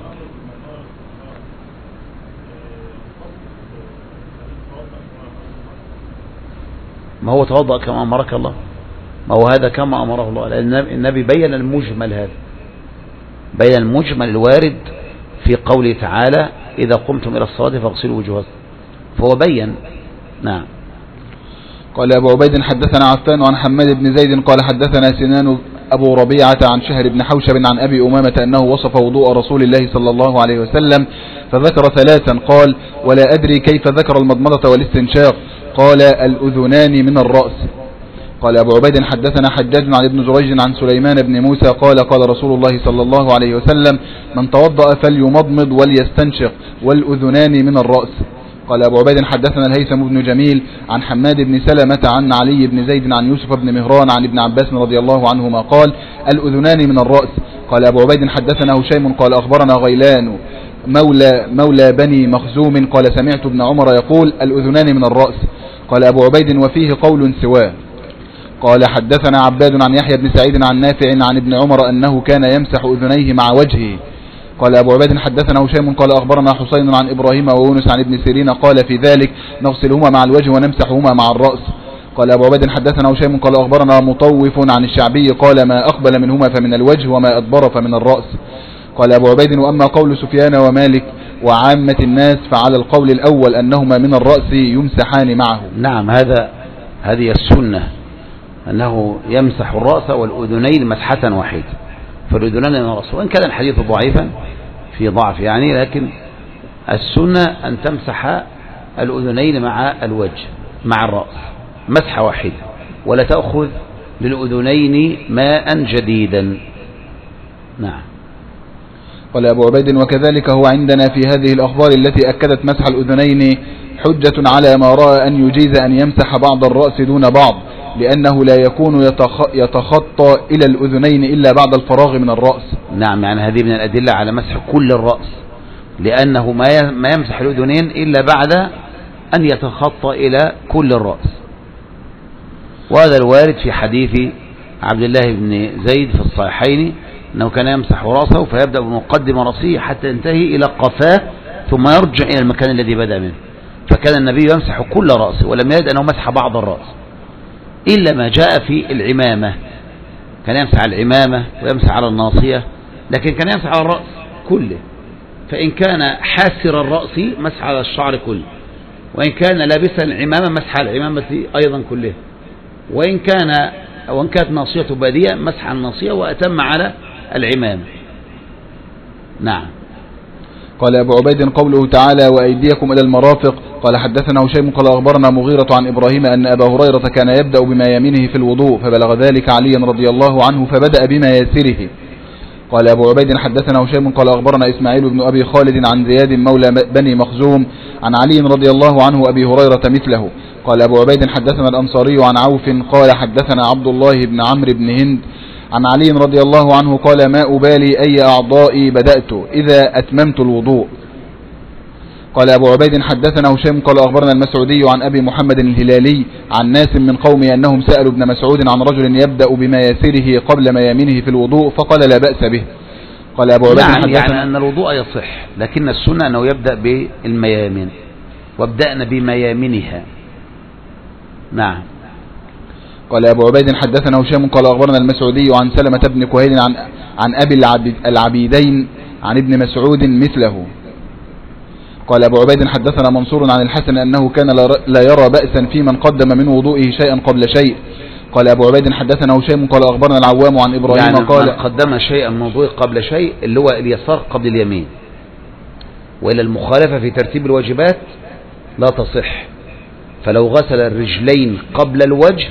ما هو توضأ كما أمرك الله، ما هو هذا كما أمره الله، لأن النبي بين المجمل، هذا بين المجمل الوارد في قوله تعالى إذا قمتم إلى الصلاة فاغسلوا وجوهكم، فهو بين. نعم. قال أبو عبيد حدثنا عفان عن حماد بن زيد قال حدثنا سنان أبو ربيعة عن شهر بن حوشب عن أبي أمامة أنه وصف وضوء رسول الله صلى الله عليه وسلم فذكر ثلاثا، قال ولا أدري كيف ذكر المضمضة والاستنشاق، قال الأذنان من الرأس. قال أبو عبيد حدثنا حجاج عن ابن جريج عن سليمان بن موسى قال قال رسول الله صلى الله عليه وسلم من توضأ فليمضمض وليستنشق والأذنان من الرأس. قال أبو عبيد حدثنا الهيثم بن جميل عن حماد بن سلمة عن علي بن زيد عن يوسف بن مهران عن ابن عباس رضي الله عنهما قال الأذنان من الرأس. قال أبو عبيد حدثنا هشيم قال أخبرنا غيلان مولى, مولى بني مخزوم قال سمعت ابن عمر يقول الأذنان من الرأس. قال أبو عبيد وفيه قول سواه. قال حدثنا عباد عن يحيى بن سعيد عن نافع عن ابن عمر أنه كان يمسح أذنيه مع وجهه. قال أبو عبيد حدثنا هشيم قال أخبرنا حسين عن إبراهيم ويونس عن ابن سيرين قال في ذلك نغسلهما مع الوجه ونمسحهما مع الرأس. قال أبو عبيد حدثنا هشيم قال أخبرنا مطوف عن الشعبي قال ما أقبل منهما فمن الوجه وما أدبر فمن الرأس. قال أبو عبيد وأما قول سفيان ومالك وعامة الناس فعلى القول الأول أنهما من الرأس يمسحان معه. نعم، هذا هذه السنة أنه يمسح الرأس والأذنين مسحة واحدة، فالأذنان من الرأس، وإن كان الحديث ضعيفا في ضعف يعني، لكن السنة أن تمسح الأذنين مع الوجه مع الرأس مسحة واحدة، ولا تأخذ للأذنين ماء جديدا. نعم. قال أبو عبيد وكذلك هو عندنا في هذه الأخبار التي أكدت مسح الأذنين حجة على ما رأى أن يجيز أن يمسح بعض الرأس دون بعض، لأنه لا يكون يتخطى إلى الأذنين إلا بعد الفراغ من الرأس. نعم، يعني هذه من الأدلة على مسح كل الرأس، لأنه ما يمسح الأذنين إلا بعد أن يتخطى إلى كل الرأس، وهذا الوارد في حديث عبد الله بن زيد في الصحيحين أنه كان يمسح رأسه فيبدأ بمقدم رأسه حتى ينتهي إلى قفاه ثم يرجع إلى المكان الذي بدأ منه، فكان النبي يمسح كل رأسه ولم يرد أنه مسح بعض الرأس إلا ما جاء في العمامة، كان يمسح على العمامة ويمسح على الناصية، لكن كان يمسح على الرأس كله، فإن كان حاسر الرأس مسح على الشعر كله، وإن كان لابسا العمامة مسح على العمامة أيضا كلها، وإن كان وإن كانت ناصية بادية مسح على الناصية وأتم على العمامة. نعم. قال أبو عبيد قوله تعالى وأيديكم إلى المرافق. قال حدثنا هشيم قال أخبرنا مغيرة عن إبراهيم أن أبا هريرة كان يبدأ بما يمينه في الوضوء فبلغ ذلك عليا رضي الله عنه فبدأ بما يسره. قال أبو عبيد حدثنا هشيم قال أخبرنا إسماعيل بن أبي خالد عن زياد مولى بني مخزوم عن علي رضي الله عنه أبي هريرة مثله. قال أبو عبيد حدثنا الأنصاري عن عوف قال حدثنا عبد الله بن عمرو بن هند عن علي رضي الله عنه قال ما أبالي أي أعضائي بدأت إذا أتممت الوضوء. قال أبو عبيد حدثنا هشيم قال أخبرنا المسعودي عن أبي محمد الهلالي عن ناس من قومه أنهم سألوا ابن مسعود عن رجل يبدأ بما يسره قبل ما يمينه في الوضوء فقال لا بأس به. قال أبو عبيد يعني, يعني أن الوضوء يصح، لكن السنة أنه يبدأ بالميامين وابدأن بميامنها. نعم. قال أبو عبيد حدثنا هشام قال أخبرنا المسعودي عن سلمة بن كهيل عن عن أبي العبيدين عن ابن مسعود مثله. قال أبو عبيد حدثنا منصور عن الحسن أنه كان لا يرى بأسا في من قدم من وضوئه شيئا قبل شيء. قال أبو عبيد حدثنا هشام قال أخبرنا العوام عن إبراهيم يعني قال من قدم شيئا من وضوئه قبل شيء اللي هو اليسار قبل اليمين، وإلى المخالفة في ترتيب الواجبات لا تصح. فلو غسل الرجلين قبل الوجه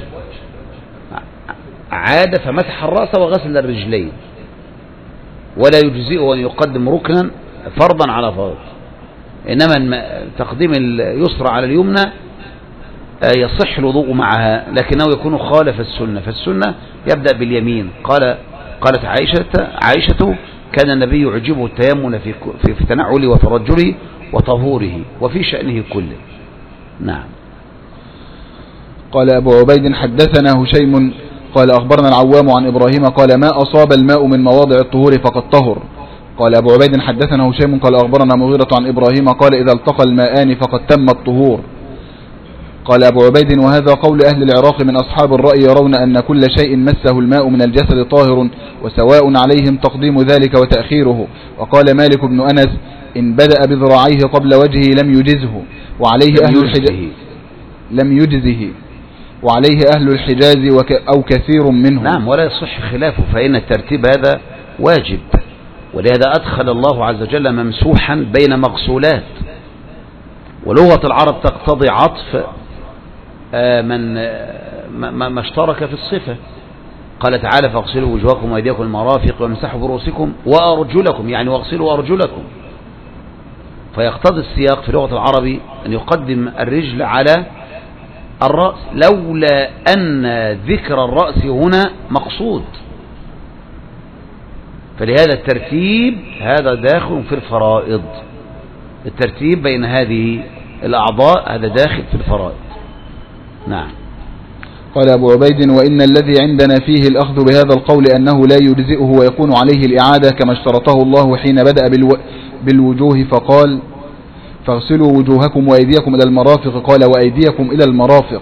عاد فمسح الرأس وغسل الرجلين، ولا يجزئه أن يقدم ركنا فرضا على فرض، إنما تقديم اليسرى على اليمنى يصح الوضوء معها، لكنه يكون خالف السنة، فالسنة يبدأ باليمين. قال قالت عائشة عائشة كان النبي يعجبه التيمن في في, في تنعله وترجله وطهوره وفي شأنه كله. نعم. قال أبو عبيد حدثنا هشيم قال أخبرنا العوام عن إبراهيم قال ما أصاب الماء من مواضع الطهور فقد طهر. قال أبو عبيد حدثنا هشيم قال أخبرنا مغيرة عن إبراهيم قال إذا التقى الماءان فقد تم الطهور. قال أبو عبيد وهذا قول أهل العراق من أصحاب الرأي يرون أن كل شيء مسه الماء من الجسد طاهر وسواء عليهم تقديم ذلك وتأخيره. وقال مالك بن أنس إن بدأ بذراعيه قبل وجهه لم يجزه وعليه أهل الحجاز لم يجزه وعليه أهل الحجاز وك أو كثير منهم. نعم، ولا يصح خلافه، فإن الترتيب هذا واجب، ولهذا أدخل الله عز وجل ممسوحا بين مغسولات، ولغة العرب تقتضي عطف من ما اشترك في الصفة. قال تعالى فاغسلوا وجوهكم وأيديكم المرافق وامسحوا برؤوسكم وأرجلكم، يعني واغسلوا أرجلكم. فيقتضي السياق في لغة العرب أن يقدم الرجل على الرأس، لولا أن ذكر الرأس هنا مقصود. فلهذا الترتيب هذا داخل في الفرائض، الترتيب بين هذه الأعضاء هذا داخل في الفرائض. نعم. قال أبو عبيد وإن الذي عندنا فيه الأخذ بهذا القول أنه لا يجزئه ويكون عليه الإعادة كما اشترطه الله حين بدأ بالو... بالوجوه فقال فاغسلوا وجوهكم وأيديكم إلى المرافق قال وأيديكم إلى المرافق.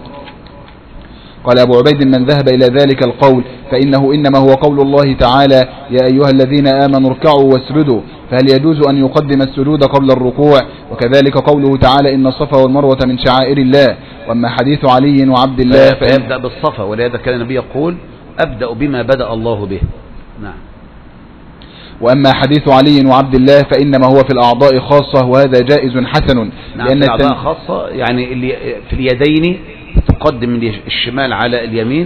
قال أبو عبيد من ذهب إلى ذلك القول فإنه إنما هو قول الله تعالى يا أيها الذين آمنوا اركعوا واسجدوا، فهل يجوز أن يقدم السجود قبل الركوع؟ وكذلك قوله تعالى إن الصفا والمروة من شعائر الله. وأما حديث علي وعبد الله فيبدأ بالصفا، ولهذا كان النبي يقول أبدأ بما بدأ الله به. نعم. وأما حديث علي وعبد الله فإنما هو في الأعضاء خاصة، وهذا جائز حسن. نعم، لأن في الأعضاء خاصة يعني اللي في اليدين تقدم الشمال على اليمين،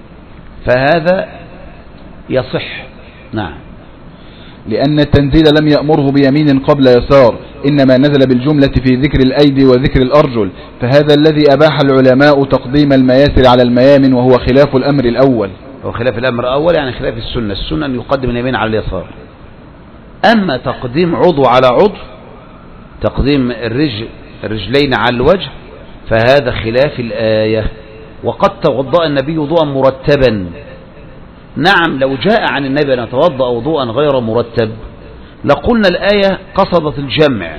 فهذا يصح. نعم. لأن التنزيل لم يأمره بيمين قبل يسار، إنما نزل بالجملة في ذكر الأيدي وذكر الأرجل، فهذا الذي أباح العلماء تقديم المياسر على الميامن، وهو خلاف الأمر الأول. هو خلاف الأمر الأول يعني خلاف السنة، السنة أن يقدم اليمين على اليسار. أما تقديم عضو على عضو، تقديم الرجل الرجلين على الوجه، فهذا خلاف الآية. وقد توضأ النبي وضوءا مرتبا. نعم، لو جاء عن النبي أن يتوضأ وضوءا غير مرتب لقلنا الآية قصدت الجمع،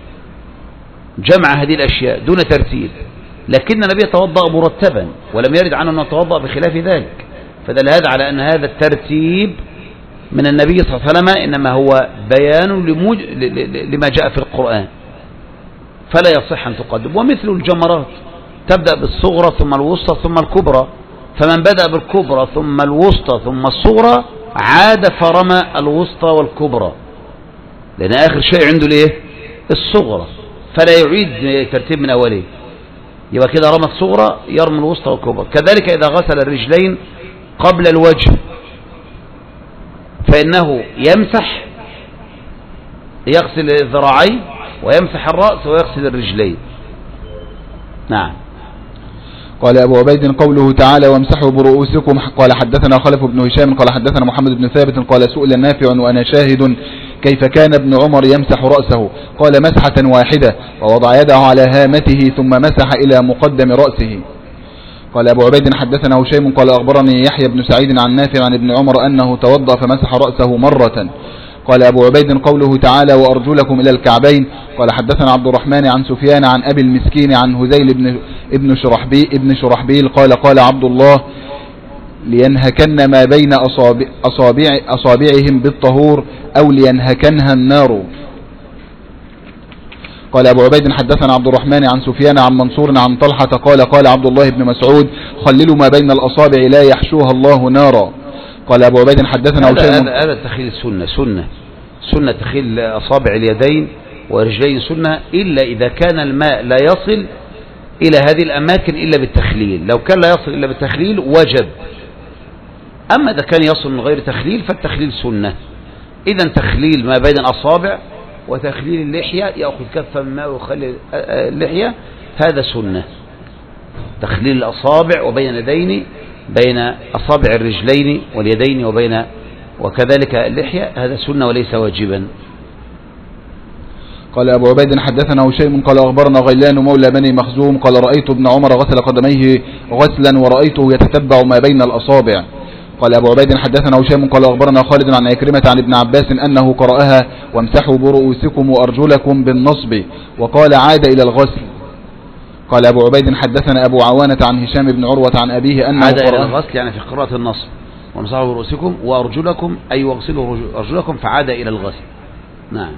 جمع هذه الأشياء دون ترتيب، لكن النبي توضأ مرتبا ولم يرد عنه أنه توضأ بخلاف ذلك، فدل هذا على أن هذا الترتيب من النبي صلى الله عليه وسلم إنما هو بيان لموج... لما جاء في القرآن، فلا يصح أن تقدم. ومثل الجمرات تبدأ بالصغرى ثم الوسطى ثم الكبرى، فمن بدأ بالكبرى ثم الوسطى ثم الصغرى عاد فرمى الوسطى والكبرى، لأن آخر شيء عنده ليه الصغرى، فلا يعيد ترتيب من أوله، يبقى كده رمى الصغرى يرمي الوسطى والكبرى. كذلك إذا غسل الرجلين قبل الوجه فإنه يمسح، يغسل الذراعين ويمسح الرأس ويغسل الرجلين. نعم. قال أبو عبيد قوله تعالى وامسحوا برؤوسكم. قال حدثنا خلف بن هشام قال حدثنا محمد بن ثابت قال سئل نافع وأنا شاهد كيف كان ابن عمر يمسح رأسه؟ قال مسحة واحدة، ووضع يده على هامته ثم مسح إلى مقدم رأسه. قال أبو عبيد حدثنا هشيم قال أخبرني يحيى بن سعيد عن نافع عن ابن عمر أنه توضأ فمسح رأسه مرة. قال أبو عبيد قوله تعالى وأرجلكم إلى الكعبين. قال حدثنا عبد الرحمن عن سفيان عن أبي المسكين عن هذيل بن ابن شرحبيل, ابن شرحبيل قال قال عبد الله لينهكن ما بين أصابع أصابع أصابعهم بالطهور أو لينهكنها النار. قال أبو عبيد حدثنا عبد الرحمن عن سفيان عن منصور عن طلحة قال قال عبد الله بن مسعود خللوا ما بين الأصابع لا يحشوها الله نارا. قال أبو عبيد حدثنا هذا هذا تخيل السنة سنة سنة تخيل أصابع اليدين ورجلين سنة إلا إذا كان الماء لا يصل إلى هذه الأماكن إلا بالتخليل. لو كان لا يصل إلا بالتخليل وجب، أما إذا كان يصل من غير تخليل فالتخليل سنة. إذا تخليل ما بين الأصابع وتخليل اللحية، يأخذ كفة من ماء ويخلي اللحية، هذا سنة. تخليل الأصابع وبين اليدين بين أصابع الرجلين واليدين وبين وكذلك اللحية، هذا سنة وليس واجبا. قال أبو عبيد حدثنا هشيم قال أخبرنا غيلان مولى بني مخزوم قال رأيت ابن عمر غسل قدميه غسلا ورأيته يتتبع ما بين الأصابع. قال أبو عبيد حدثنا هشيم قال أخبرنا خالد عن عكرمة عن ابن عباس أنه قرأها وامسحوا برؤوسكم وأرجلكم بالنصب وقال عاد إلى الغسل. قال أبو عبيد حدثنا أبو عوانة عن هشام بن عروة عن أبيه أنه عاد إلى الغسل يعني في قراءة النصب، وامسحوا برؤوسكم وأرجلكم أي واغسلوا أرجلكم فعاد إلى الغسل. نعم.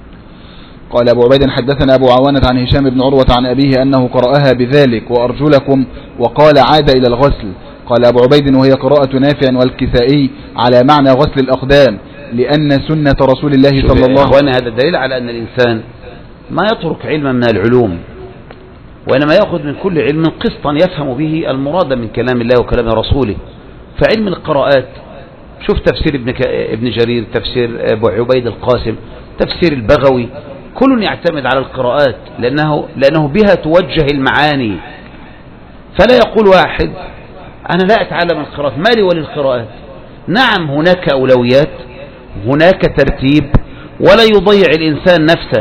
قال أبو عبيد حدثنا أبو عوانة عن هشام بن عروة عن أبيه أنه قرأها بذلك وأرجلكم وقال عاد إلى الغسل. قال أبو عبيد وهي قراءة نافع والكسائي على معنى غسل الأقدام لأن سنة رسول الله صلى الله عليه وسلم. هذا الدليل على أن الإنسان ما يترك علما من العلوم، وإنما يأخذ من كل علم قسطا يفهم به المراد من كلام الله وكلام رسوله. فعلم القراءات، شوف تفسير ابن, ابن جرير، تفسير أبو عبيد القاسم، تفسير البغوي، كل يعتمد على القراءات لأنه, لأنه بها توجه المعاني. فلا يقول واحد أنا لا أتعلم القراءات، مالي وللقراءات. نعم هناك أولويات، هناك ترتيب، ولا يضيع الإنسان نفسه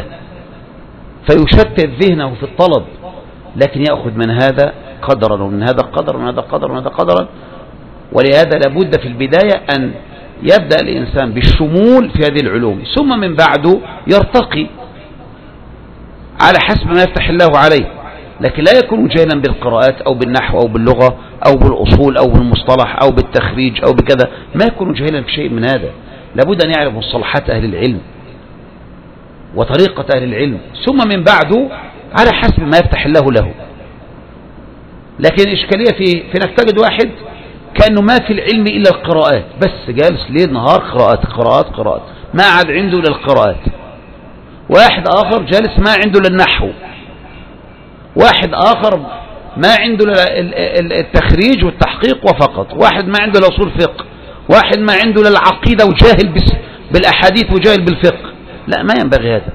فيشتت ذهنه في الطلب، لكن يأخذ من هذا قدرا ومن هذا قدرا ومن هذا قدرا ومن هذا قدرا. ولهذا لابد في البداية أن يبدأ الإنسان بالشمول في هذه العلوم، ثم من بعده يرتقي على حسب ما يفتح الله عليه. لكن لا يكون جاهلا بالقراءات أو بالنحو أو باللغة أو بالأصول أو بالمصطلح أو بالتخريج أو بكذا، ما يكون جاهلا بشيء من هذا. لابد أن يعرف مصطلحات أهل العلم وطريقة أهل العلم، ثم من بعده على حسب ما يفتح الله له. لكن الإشكالية في, في انك تجد واحد كأنه ما في العلم إلا القراءات بس، جالس ليل نهار قراءات قراءات قراءات، ما عاد عنده إلا القراءات. واحد آخر جالس ما عنده إلا النحو، واحد آخر ما عنده التخريج والتحقيق وفقط، واحد ما عنده الأصول فقه، واحد ما عنده العقيدة وجاهل بالأحاديث وجاهل بالفقه. لا، ما ينبغي هذا.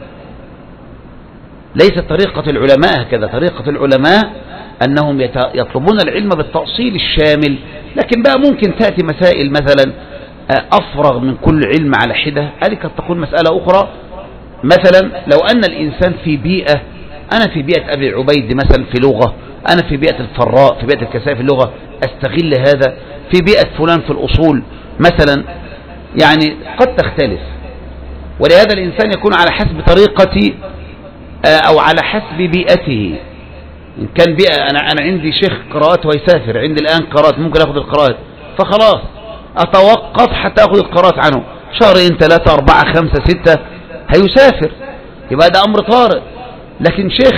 ليس طريقة العلماء هكذا. طريقة العلماء أنهم يطلبون العلم بالتأصيل الشامل، لكن بقى ممكن تأتي مسائل مثلا أفرغ من كل علم على حدة، هذه قد تكون مسألة أخرى. مثلا لو أن الإنسان في بيئة، أنا في بيئة أبي عبيد مثلا في لغة، أنا في بيئة الفراء في بيئة الكسائي في اللغة، أستغل هذا. في بيئة فلان في الأصول مثلا، يعني قد تختلف. ولهذا الإنسان يكون على حسب طريقة أو على حسب بيئته. إن كان بيئة أنا, أنا عندي شيخ قراءات ويسافر، عندي الآن قراءات ممكن أخذ القراءات، فخلاص أتوقف حتى أخذ القراءات عنه شهرين ثلاثة أربعة خمسة ستة، هيسافر، يبقى ده أمر طارئ. لكن شيخ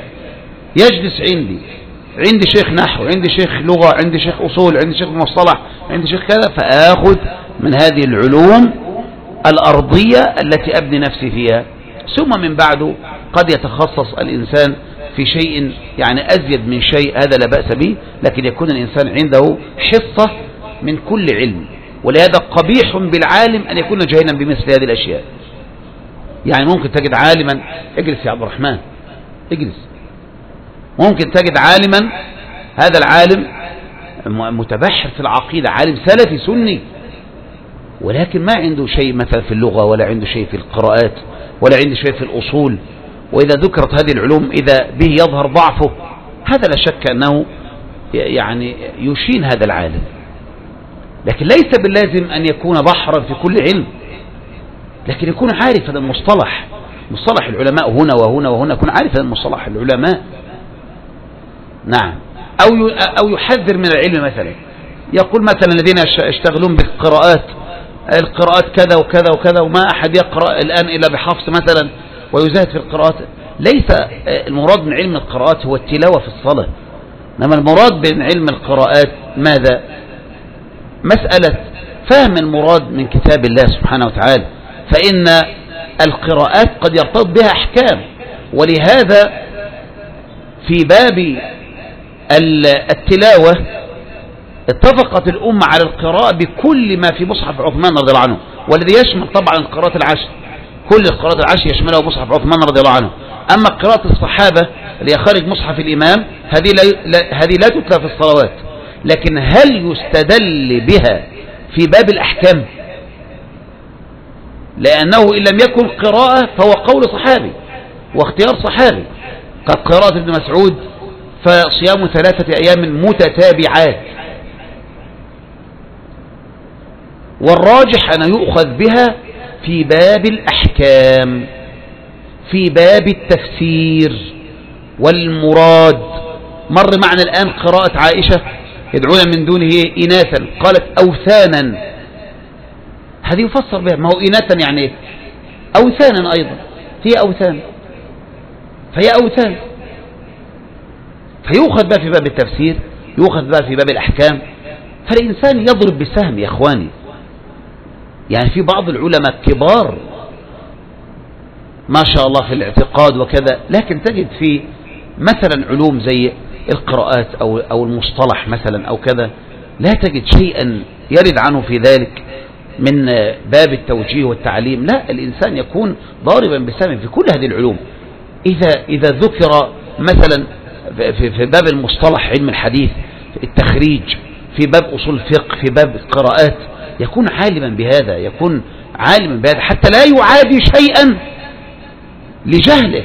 يجلس عندي، عندي شيخ نحو، عندي شيخ لغة، عندي شيخ أصول، عندي شيخ مصطلح، عندي شيخ كذا، فآخذ من هذه العلوم الأرضية التي أبني نفسي فيها. ثم من بعده قد يتخصص الإنسان في شيء يعني أزيد من شيء، هذا لا بأس به، لكن يكون الإنسان عنده حصة من كل علم. ولهذا قبيح بالعالم أن يكون جاهلا بمثل هذه الأشياء. يعني ممكن تجد عالما، اجلس يا عبد الرحمن اجلس، ممكن تجد عالما هذا العالم متبحر في العقيدة، عالم سلفي سني، ولكن ما عنده شيء مثلا في اللغة، ولا عنده شيء في القراءات، ولا عنده شيء في الأصول. وإذا ذكرت هذه العلوم إذا به يظهر ضعفه، هذا لا شك أنه يعني يشين هذا العالم. لكن ليس باللازم أن يكون بحرا في كل علم. لكن يكون عارف هذا المصطلح، مصطلح العلماء هنا وهنا وهنا، يكون عارف هذا مصطلح العلماء. نعم. أو أو يحذر من العلم مثلا، يقول مثلا الذين يشتغلون بالقراءات، القراءات كذا وكذا وكذا، وما أحد يقرأ الآن إلا بحفظ مثلا ويزهد في القراءات. ليس المراد من علم القراءات هو التلاوة في الصلاة، إنما المراد من علم القراءات ماذا؟ مسألة فهم المراد من كتاب الله سبحانه وتعالى، فإن القراءات قد يرتبط بها أحكام. ولهذا في باب التلاوة اتفقت الأمة على القراءة بكل ما في مصحف عثمان رضي الله عنه، والذي يشمل طبعا القراءات العشر، كل القراءات العشر يشملها مصحف عثمان رضي الله عنه. أما قراءة الصحابة اللي خارج مصحف الإمام هذه لا, هذه لا تتلى في الصلوات، لكن هل يستدل بها في باب الأحكام؟ لأنه إن لم يكن قراءة فهو قول صحابي واختيار صحابي، كقراءة ابن مسعود فصيام ثلاثة أيام متتابعات، والراجح أن يؤخذ بها في باب الأحكام، في باب التفسير والمراد. مر معنا الآن قراءة عائشة يدعون من دونه إناثا، قالت أوثانا، هذه يفسر بها، ما هو إناثا يعني أوثانا أيضا، هي أوثان، فهي أوثان، فيؤخذ بها في باب التفسير، يؤخذ بها في باب الأحكام. فالإنسان يضرب بسهم يا أخواني. يعني في بعض العلماء كبار ما شاء الله في الاعتقاد وكذا، لكن تجد في مثلا علوم زي القراءات أو, أو المصطلح مثلا أو كذا، لا تجد شيئا يرد عنه في ذلك من باب التوجيه والتعليم. لا، الإنسان يكون ضاربا بسهم في كل هذه العلوم. إذا, إذا ذكر مثلا في, في باب المصطلح علم الحديث، في التخريج، في باب أصول الفقه، في باب القراءات، يكون عالما بهذا، يكون عالما بهذا حتى لا يعادي شيئا لجهله.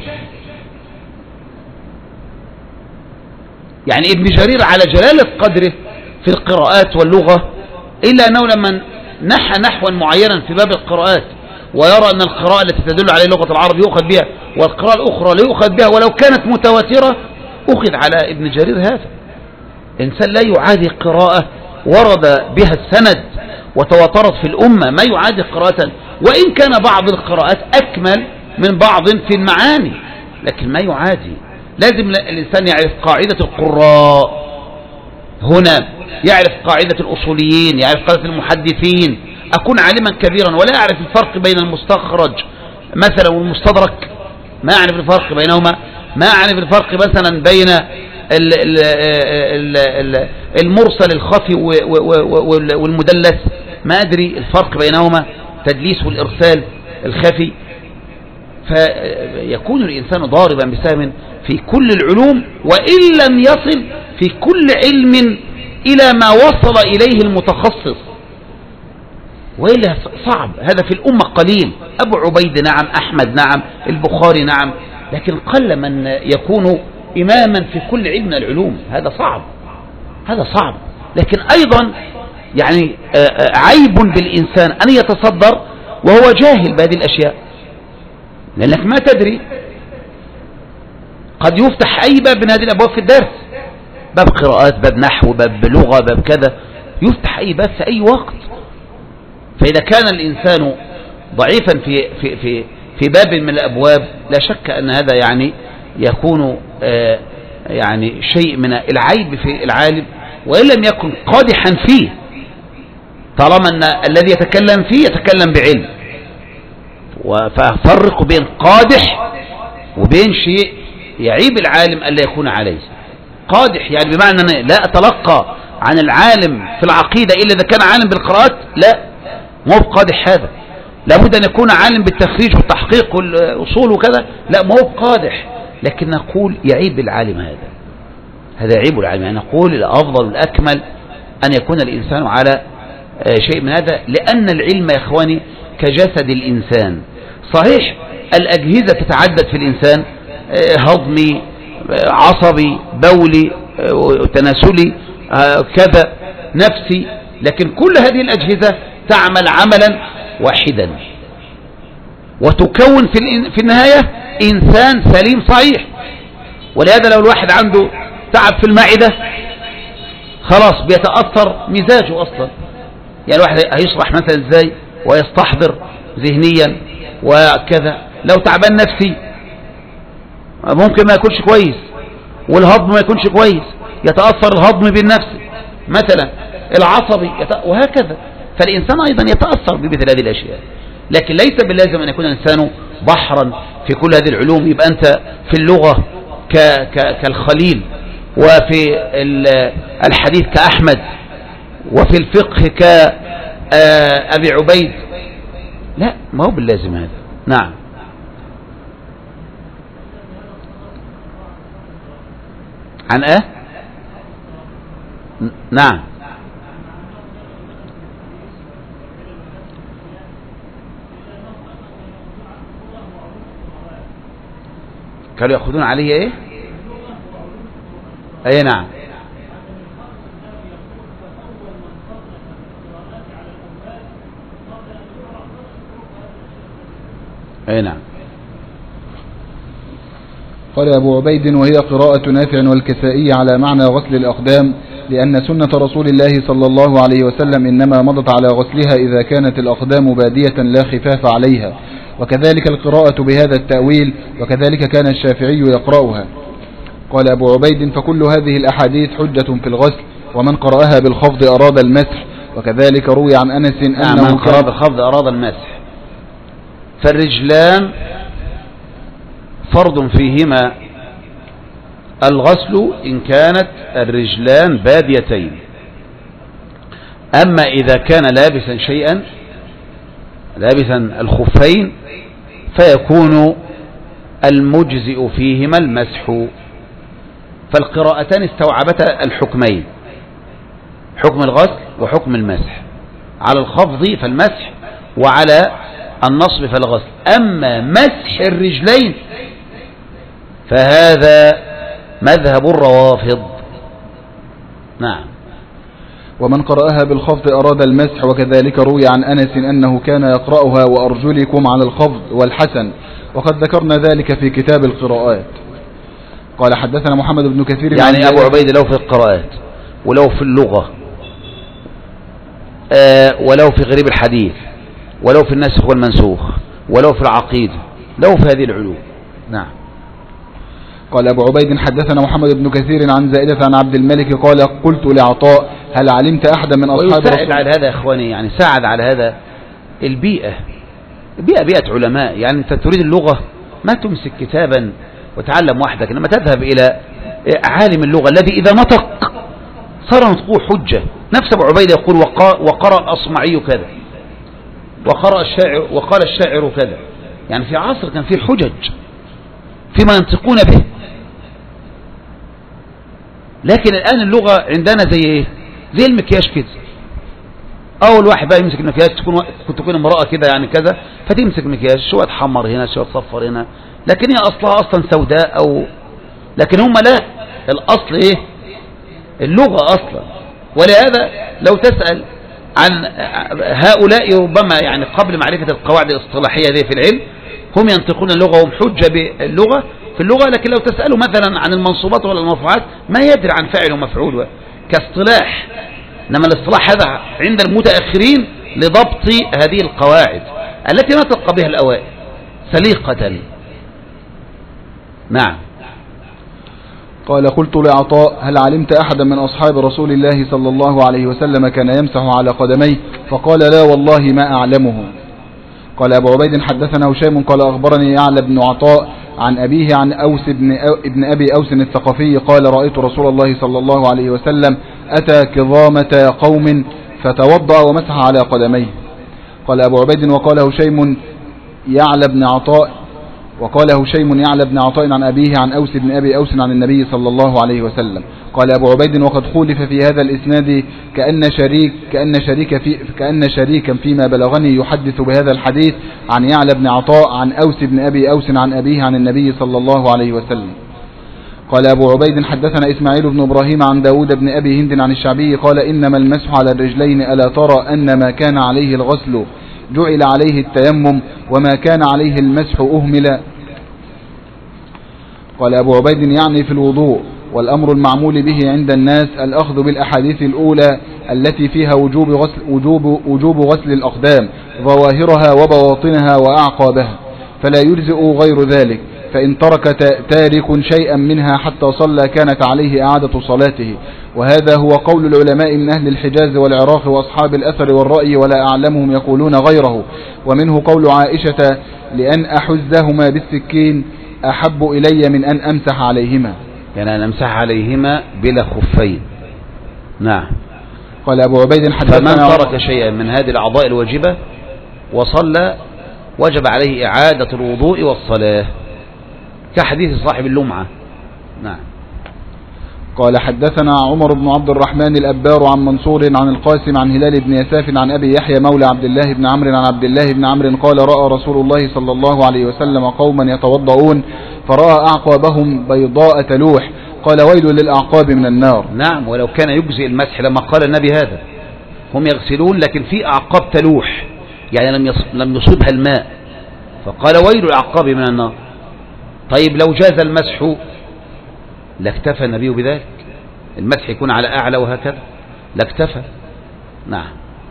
يعني ابن جرير على جلالة قدره في القراءات واللغة، إلا أنه لما نحى نحوا معينا في باب القراءات ويرى أن القراءة التي تدل على لغة العرب يؤخذ بها والقراءة الأخرى لا يؤخذ بها ولو كانت متواترة، أخذ على ابن جرير هذا. إنسان لا يعادي قراءة ورد بها السند وتواترت في الأمة، ما يعادي قراءة، وإن كان بعض القراءات أكمل من بعض في المعاني، لكن ما يعادي. لازم الإنسان يعرف قاعدة القراء هنا، يعرف قاعدة الأصوليين، يعرف قاعدة المحدثين. أكون عالما كبيرا ولا أعرف الفرق بين المستخرج مثلا والمستدرك، ما أعرف الفرق بينهما، ما أعرف الفرق مثلا بين المرسل الخفي والمدلس، ما أدري الفرق بينهما، تدليس والإرسال الخفي. فيكون الإنسان ضاربا بسهم في كل العلوم، وإن لم يصل في كل علم إلى ما وصل إليه المتخصص، وإلا صعب. هذا في الأمة قليل، أبو عبيد نعم، أحمد نعم، البخاري نعم، لكن قل من يكون إماما في كل علم من العلوم. هذا صعب، هذا صعب. لكن أيضا يعني عيب بالإنسان أن يتصدر وهو جاهل بهذه الأشياء، لأنك ما تدري، قد يفتح أي باب من هذه الأبواب في الدرس، باب قراءات، باب نحو، باب لغة، باب كذا، يفتح أي باب في أي وقت. فإذا كان الإنسان ضعيفا في, في, في, في باب من الأبواب، لا شك أن هذا يعني يكون آه يعني شيء من العيب في العالم، وإن لم يكن قادحا فيه، طالما أن الذي يتكلم فيه يتكلم بعلم. ففرق بين قادح وبين شيء يعيب العالم ألا يكون عليه. قادح يعني بمعنى أن لا أتلقى عن العالم في العقيدة إلا إذا كان عالم بالقراءات، لا، مو بقادح هذا. لابد أن يكون عالم بالتخريج والتحقيق والأصول وكذا، لا، مو بقادح. لكن نقول يعيب العالم هذا، هذا يعيب العالم. يعني نقول الأفضل والأكمل أن يكون الإنسان على شيء من هذا، لأن العلم يا إخواني كجسد الإنسان. صحيح الأجهزة تتعدد في الإنسان، هضمي، عصبي، بولي، تناسلي، كذا، نفسي، لكن كل هذه الأجهزة تعمل عملا واحدا، وتكون في في النهاية إنسان سليم صحيح. ولهذا لو الواحد عنده تعب في المعدة خلاص بيتأثر مزاجه أصلا. يعني الواحد هيشرح مثلا ازاي ويستحضر ذهنيا وكذا. لو تعبان نفسي ممكن ما يكونش كويس، والهضم ما يكونش كويس، يتأثر الهضم بالنفس مثلا، العصبي يت... وهكذا. فالإنسان أيضا يتأثر بمثل هذه الأشياء. لكن ليس باللازم أن يكون الإنسان بحرا في كل هذه العلوم. يبقى أنت في اللغة ك... ك... كالخليل، وفي الحديث كأحمد، وفي الفقه كأبي عبيد. لا، ما هو باللازم هذا. نعم. عن أه نعم كانوا يأخذون عليه ايه؟ اي نعم. اي نعم. قال أبو عبيد: وهي قراءة نافع والكسائي على معنى غسل الأقدام، لأن سنة رسول الله صلى الله عليه وسلم إنما مضت على غسلها إذا كانت الأقدام بادية لا خفاف عليها، وكذلك القراءة بهذا التأويل، وكذلك كان الشافعي يقرأها. قال أبو عبيد: فكل هذه الأحاديث حجة في الغسل، ومن قرأها بالخفض أراد المسح، وكذلك روي عن أنس أنه من قرأ بالخفض أراد المسح. فالرجلان فرض فيهما الغسل إن كانت الرجلان باديتين. أما إذا كان لابسا شيئا، لابسا الخفين، فيكون المجزئ فيهما المسح. فالقراءتان استوعبتا الحكمين، حكم الغسل وحكم المسح، على الخفض فالمسح وعلى النصب فالغسل. أما مسح الرجلين فهذا مذهب الروافض. نعم. ومن قرأها بالخفض أراد المسح، وكذلك روي عن أنس أنه كان يقرأها وأرجلكم على الخفض والحسن، وقد ذكرنا ذلك في كتاب القراءات. قال حدثنا محمد بن كثير. يعني أبو عبيد لو في القراءات ولو في اللغة آه ولو في غريب الحديث ولو في الناسخ والمنسوخ ولو في العقيدة، لو في هذه العلوم. نعم. قال أبو عبيد حدثنا محمد بن كثير عن زائدة عن عبد الملك قال: قلت لعطاء: هل علمت أحدا من أصحاب رسول ويساعد على هذا يا إخواني، يعني ساعد على هذا البيئة. البيئة بيئة علماء. يعني أنت تريد اللغة ما تمسك كتابا وتعلم وحدك، إنما تذهب إلى عالم اللغة الذي إذا نطق صار نطقه حجة. نفس أبو عبيد يقول: وقرأ أصمعي كذا، وقرأ الشاعر، وقال الشاعر كذا. يعني في عصر كان فيه حجج فيما ينطقون به. لكن الآن اللغة عندنا زي ايه؟ زي المكياج كده. اول واحد بقى يمسك المكياج تكون كنت تكون امرأة كده يعني كذا، فتمسك المكياج شوية تحمر هنا شوية تصفر هنا، لكن هي اصلها اصلا سوداء. او لكن هم لا، الاصل ايه؟ اللغة اصلا. ولهذا لو تسأل عن هؤلاء ربما يعني قبل معرفة القواعد الاصطلاحية دي في العلم هم ينطقون اللغة وهم حجة باللغة في اللغة، لكن لو تسألوا مثلا عن المنصوبات ولا المرفوعات ما يدري عن فاعل ومفعول كاصطلاح. إنما الاصطلاح هذا عند المتأخرين لضبط هذه القواعد التي نطق بها الأوائل سليقة. نعم. قال: قلت لعطاء: هل علمت أحدا من أصحاب رسول الله صلى الله عليه وسلم كان يمسح على قدميه؟ فقال: لا والله ما أعلمه. قال أبو عبيد حدثنا هشيم قال: أخبرني يعلى بن عطاء عن أبيه عن أوس بن, أو ابن أبي أوس الثقفي قال: رأيت رسول الله صلى الله عليه وسلم أتى كظامة قوم فتوضأ ومسح على قدميه. قال أبو عبيد: وقال هشيم يعلى بن عطاء وقال هشيم يعلى بن عطاء عن أبيه عن أوس بن أبي أوس عن النبي صلى الله عليه وسلم. قال أبو عبيد: وقد خولف في هذا الإسناد كأن شريك كأن شريك في كأن شريكا فيما بلغني يحدث بهذا الحديث عن يعلى بن عطاء عن أوس بن أبي أوس عن أبيه عن النبي صلى الله عليه وسلم. قال أبو عبيد حدثنا إسماعيل بن إبراهيم عن داود بن أبي هند عن الشعبي قال: إنما المسح على الرجلين ألا ترى أن ما كان عليه الغسل جعل عليه التيمم، وما كان عليه المسح أهمل. قال أبو عبيد يعني في الوضوء. والأمر المعمول به عند الناس الأخذ بالأحاديث الأولى التي فيها وجوب غسل, وجوب وجوب غسل الأقدام ظواهرها وبواطنها وأعقابها، فلا يجزئ غير ذلك، فإن ترك تارك شيئا منها حتى صلى كانت عليه إعادة صلاته. وهذا هو قول العلماء من أهل الحجاز والعراق وأصحاب الأثر والرأي، ولا أعلمهم يقولون غيره. ومنه قول عائشة: لأن أحزهما بالسكين أحب إلي من أن أمسح عليهما، يعني أن أمسح عليهما بلا خفين. نعم. قال أبو عبيد حدثنا: فمن ترك شيئا من هذه الأعضاء الواجبة وصلى وجب عليه إعادة الوضوء والصلاة، كحديث صاحب اللمعة. نعم. قال حدثنا عمر بن عبد الرحمن الأبار عن منصور عن القاسم عن هلال بن يساف عن أبي يحيى مولى عبد الله بن عمرو عن عبد الله بن عمرو قال: رأى رسول الله صلى الله عليه وسلم قوما يتوضؤون فرأى أعقابهم بيضاء تلوح، قال: ويل للأعقاب من النار. نعم. ولو كان يجزئ المسح لما قال النبي هذا. هم يغسلون لكن في أعقاب تلوح، يعني لم لم يصيبها الماء، فقال: ويل للأعقاب من النار. طيب لو جاز المسح لاكتفى النبي بذلك، المسح يكون على أعلى وهكذا لاكتفى. نعم.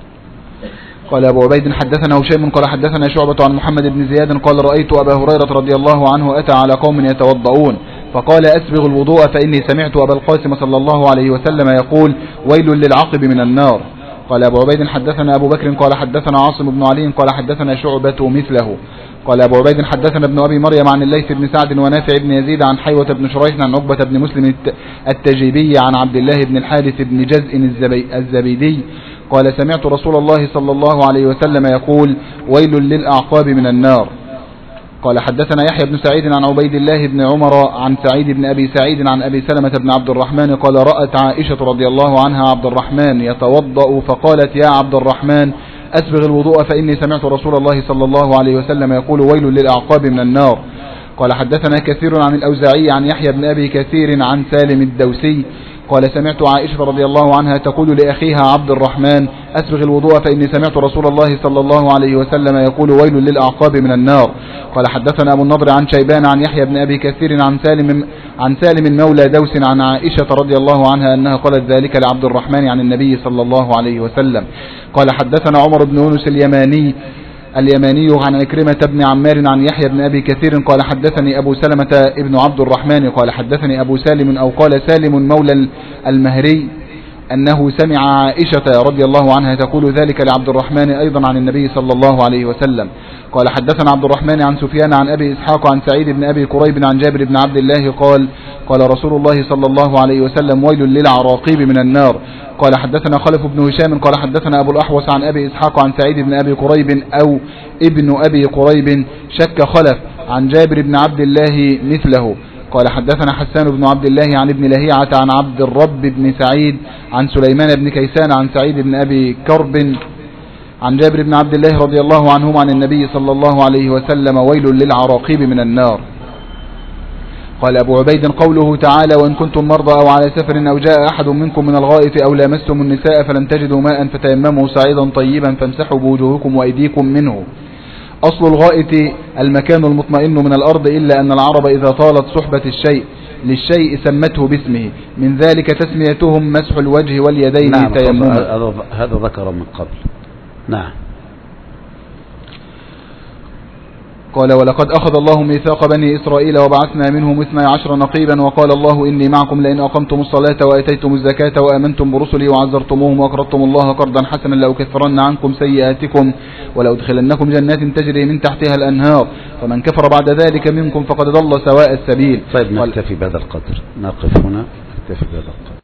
قال أبو عبيد حدثنا هشيم قال حدثنا شعبة عن محمد بن زياد قال: رأيت أبا هريرة رضي الله عنه أتى على قوم يتوضؤون فقال: أسبغ الوضوء فإني سمعت أبا القاسم صلى الله عليه وسلم يقول: ويل للعقب من النار. قال أبو عبيد حدثنا أبو بكر قال حدثنا عاصم بن علي قال حدثنا شعبة مثله. قال أبو عبيد حدثنا ابن أبي مريم عن الليث بن سعد ونافع بن يزيد عن حيوة بن شريح عن عقبة بن مسلم التجيبي عن عبد الله بن الحارث بن جزء الزبيدي قال: سمعت رسول الله صلى الله عليه وسلم يقول: ويل للأعقاب من النار. قال حدثنا يحيى بن سعيد عن عبيد الله بن عمر عن سعيد بن أبي سعيد عن أبي سلمة بن عبد الرحمن قال: رأت عائشة رضي الله عنها عبد الرحمن يتوضأ فقالت: يا عبد الرحمن أسبغ الوضوء فإني سمعت رسول الله صلى الله عليه وسلم يقول: ويل للأعقاب من النار. قال حدثنا كثير عن الأوزاعي عن يحيى بن أبي كثير عن سالم الدوسي قال: سمعت عائشة رضي الله عنها تقول لأخيها عبد الرحمن: أسبغ الوضوء فإني سمعت رسول الله صلى الله عليه وسلم يقول: ويل للأعقاب من النار. قال حدثنا أبو النضر عن شيبان عن يحيى بن أبي كثير عن سالم عن سالم مولى دوس عن عائشة رضي الله عنها أنها قالت ذلك لعبد الرحمن عن النبي صلى الله عليه وسلم. قال حدثنا عمر بن يونس اليماني اليماني عن عكرمة بن عمار عن يحيى بن أبي كثير قال: حدثني أبو سلمة ابن عبد الرحمن قال: حدثني أبو سالم أو قال سالم مولى المهري أنه سمع عائشة رضي الله عنها تقول ذلك لعبد الرحمن أيضا عن النبي صلى الله عليه وسلم. قال حدثنا عبد الرحمن عن سفيان عن أبي إسحاق عن سعيد بن أبي قريب عن جابر بن عبد الله قال: قال رسول الله صلى الله عليه وسلم: ويل للعراقيب من النار. قال حدثنا خلف بن هشام قال حدثنا أبو الأحوص عن أبي إسحاق عن سعيد بن أبي قريب أو ابن أبي قريب شك خلف عن جابر بن عبد الله مثله. قال حدثنا حسان بن عبد الله عن ابن لهيعة عن عبد الرب بن سعيد عن سليمان بن كيسان عن سعيد بن أبي كرب عن جابر بن عبد الله رضي الله عنهما عن النبي صلى الله عليه وسلم: ويل للعراقيب من النار. قال أبو عبيد قوله تعالى: وإن كنتم مرضى أو على سفر أو جاء أحد منكم من الغائط أو لامستم النساء فلم تجدوا ماء فتيمموا صعيدا طيبا فامسحوا بوجوهكم وأيديكم منه. أصل الغائط المكان المطمئن من الأرض، إلا أن العرب إذا طالت صحبة الشيء للشيء سمته باسمه، من ذلك تسميتهم مسح الوجه واليدين. نعم. تيمما. هذا ذكر من قبل. نعم. قال: ولقد أخذ الله ميثاق بني إسرائيل وبعثنا منهم اثني عشر نقيبا وقال الله: إني معكم لئن أقمتم الصلاة وآتيتم الزكاة وآمنتم برسلي وعزرتموهم وأقرضتم الله قرضا حسنا لأكفرن عنكم سيئاتكم ولأدخلنكم جنات تجري من تحتها الأنهار فمن كفر بعد ذلك منكم فقد ضل سواء السبيل. طيب نكتفي بهذا القدر، نقف هنا، نكتفي بهذا القدر.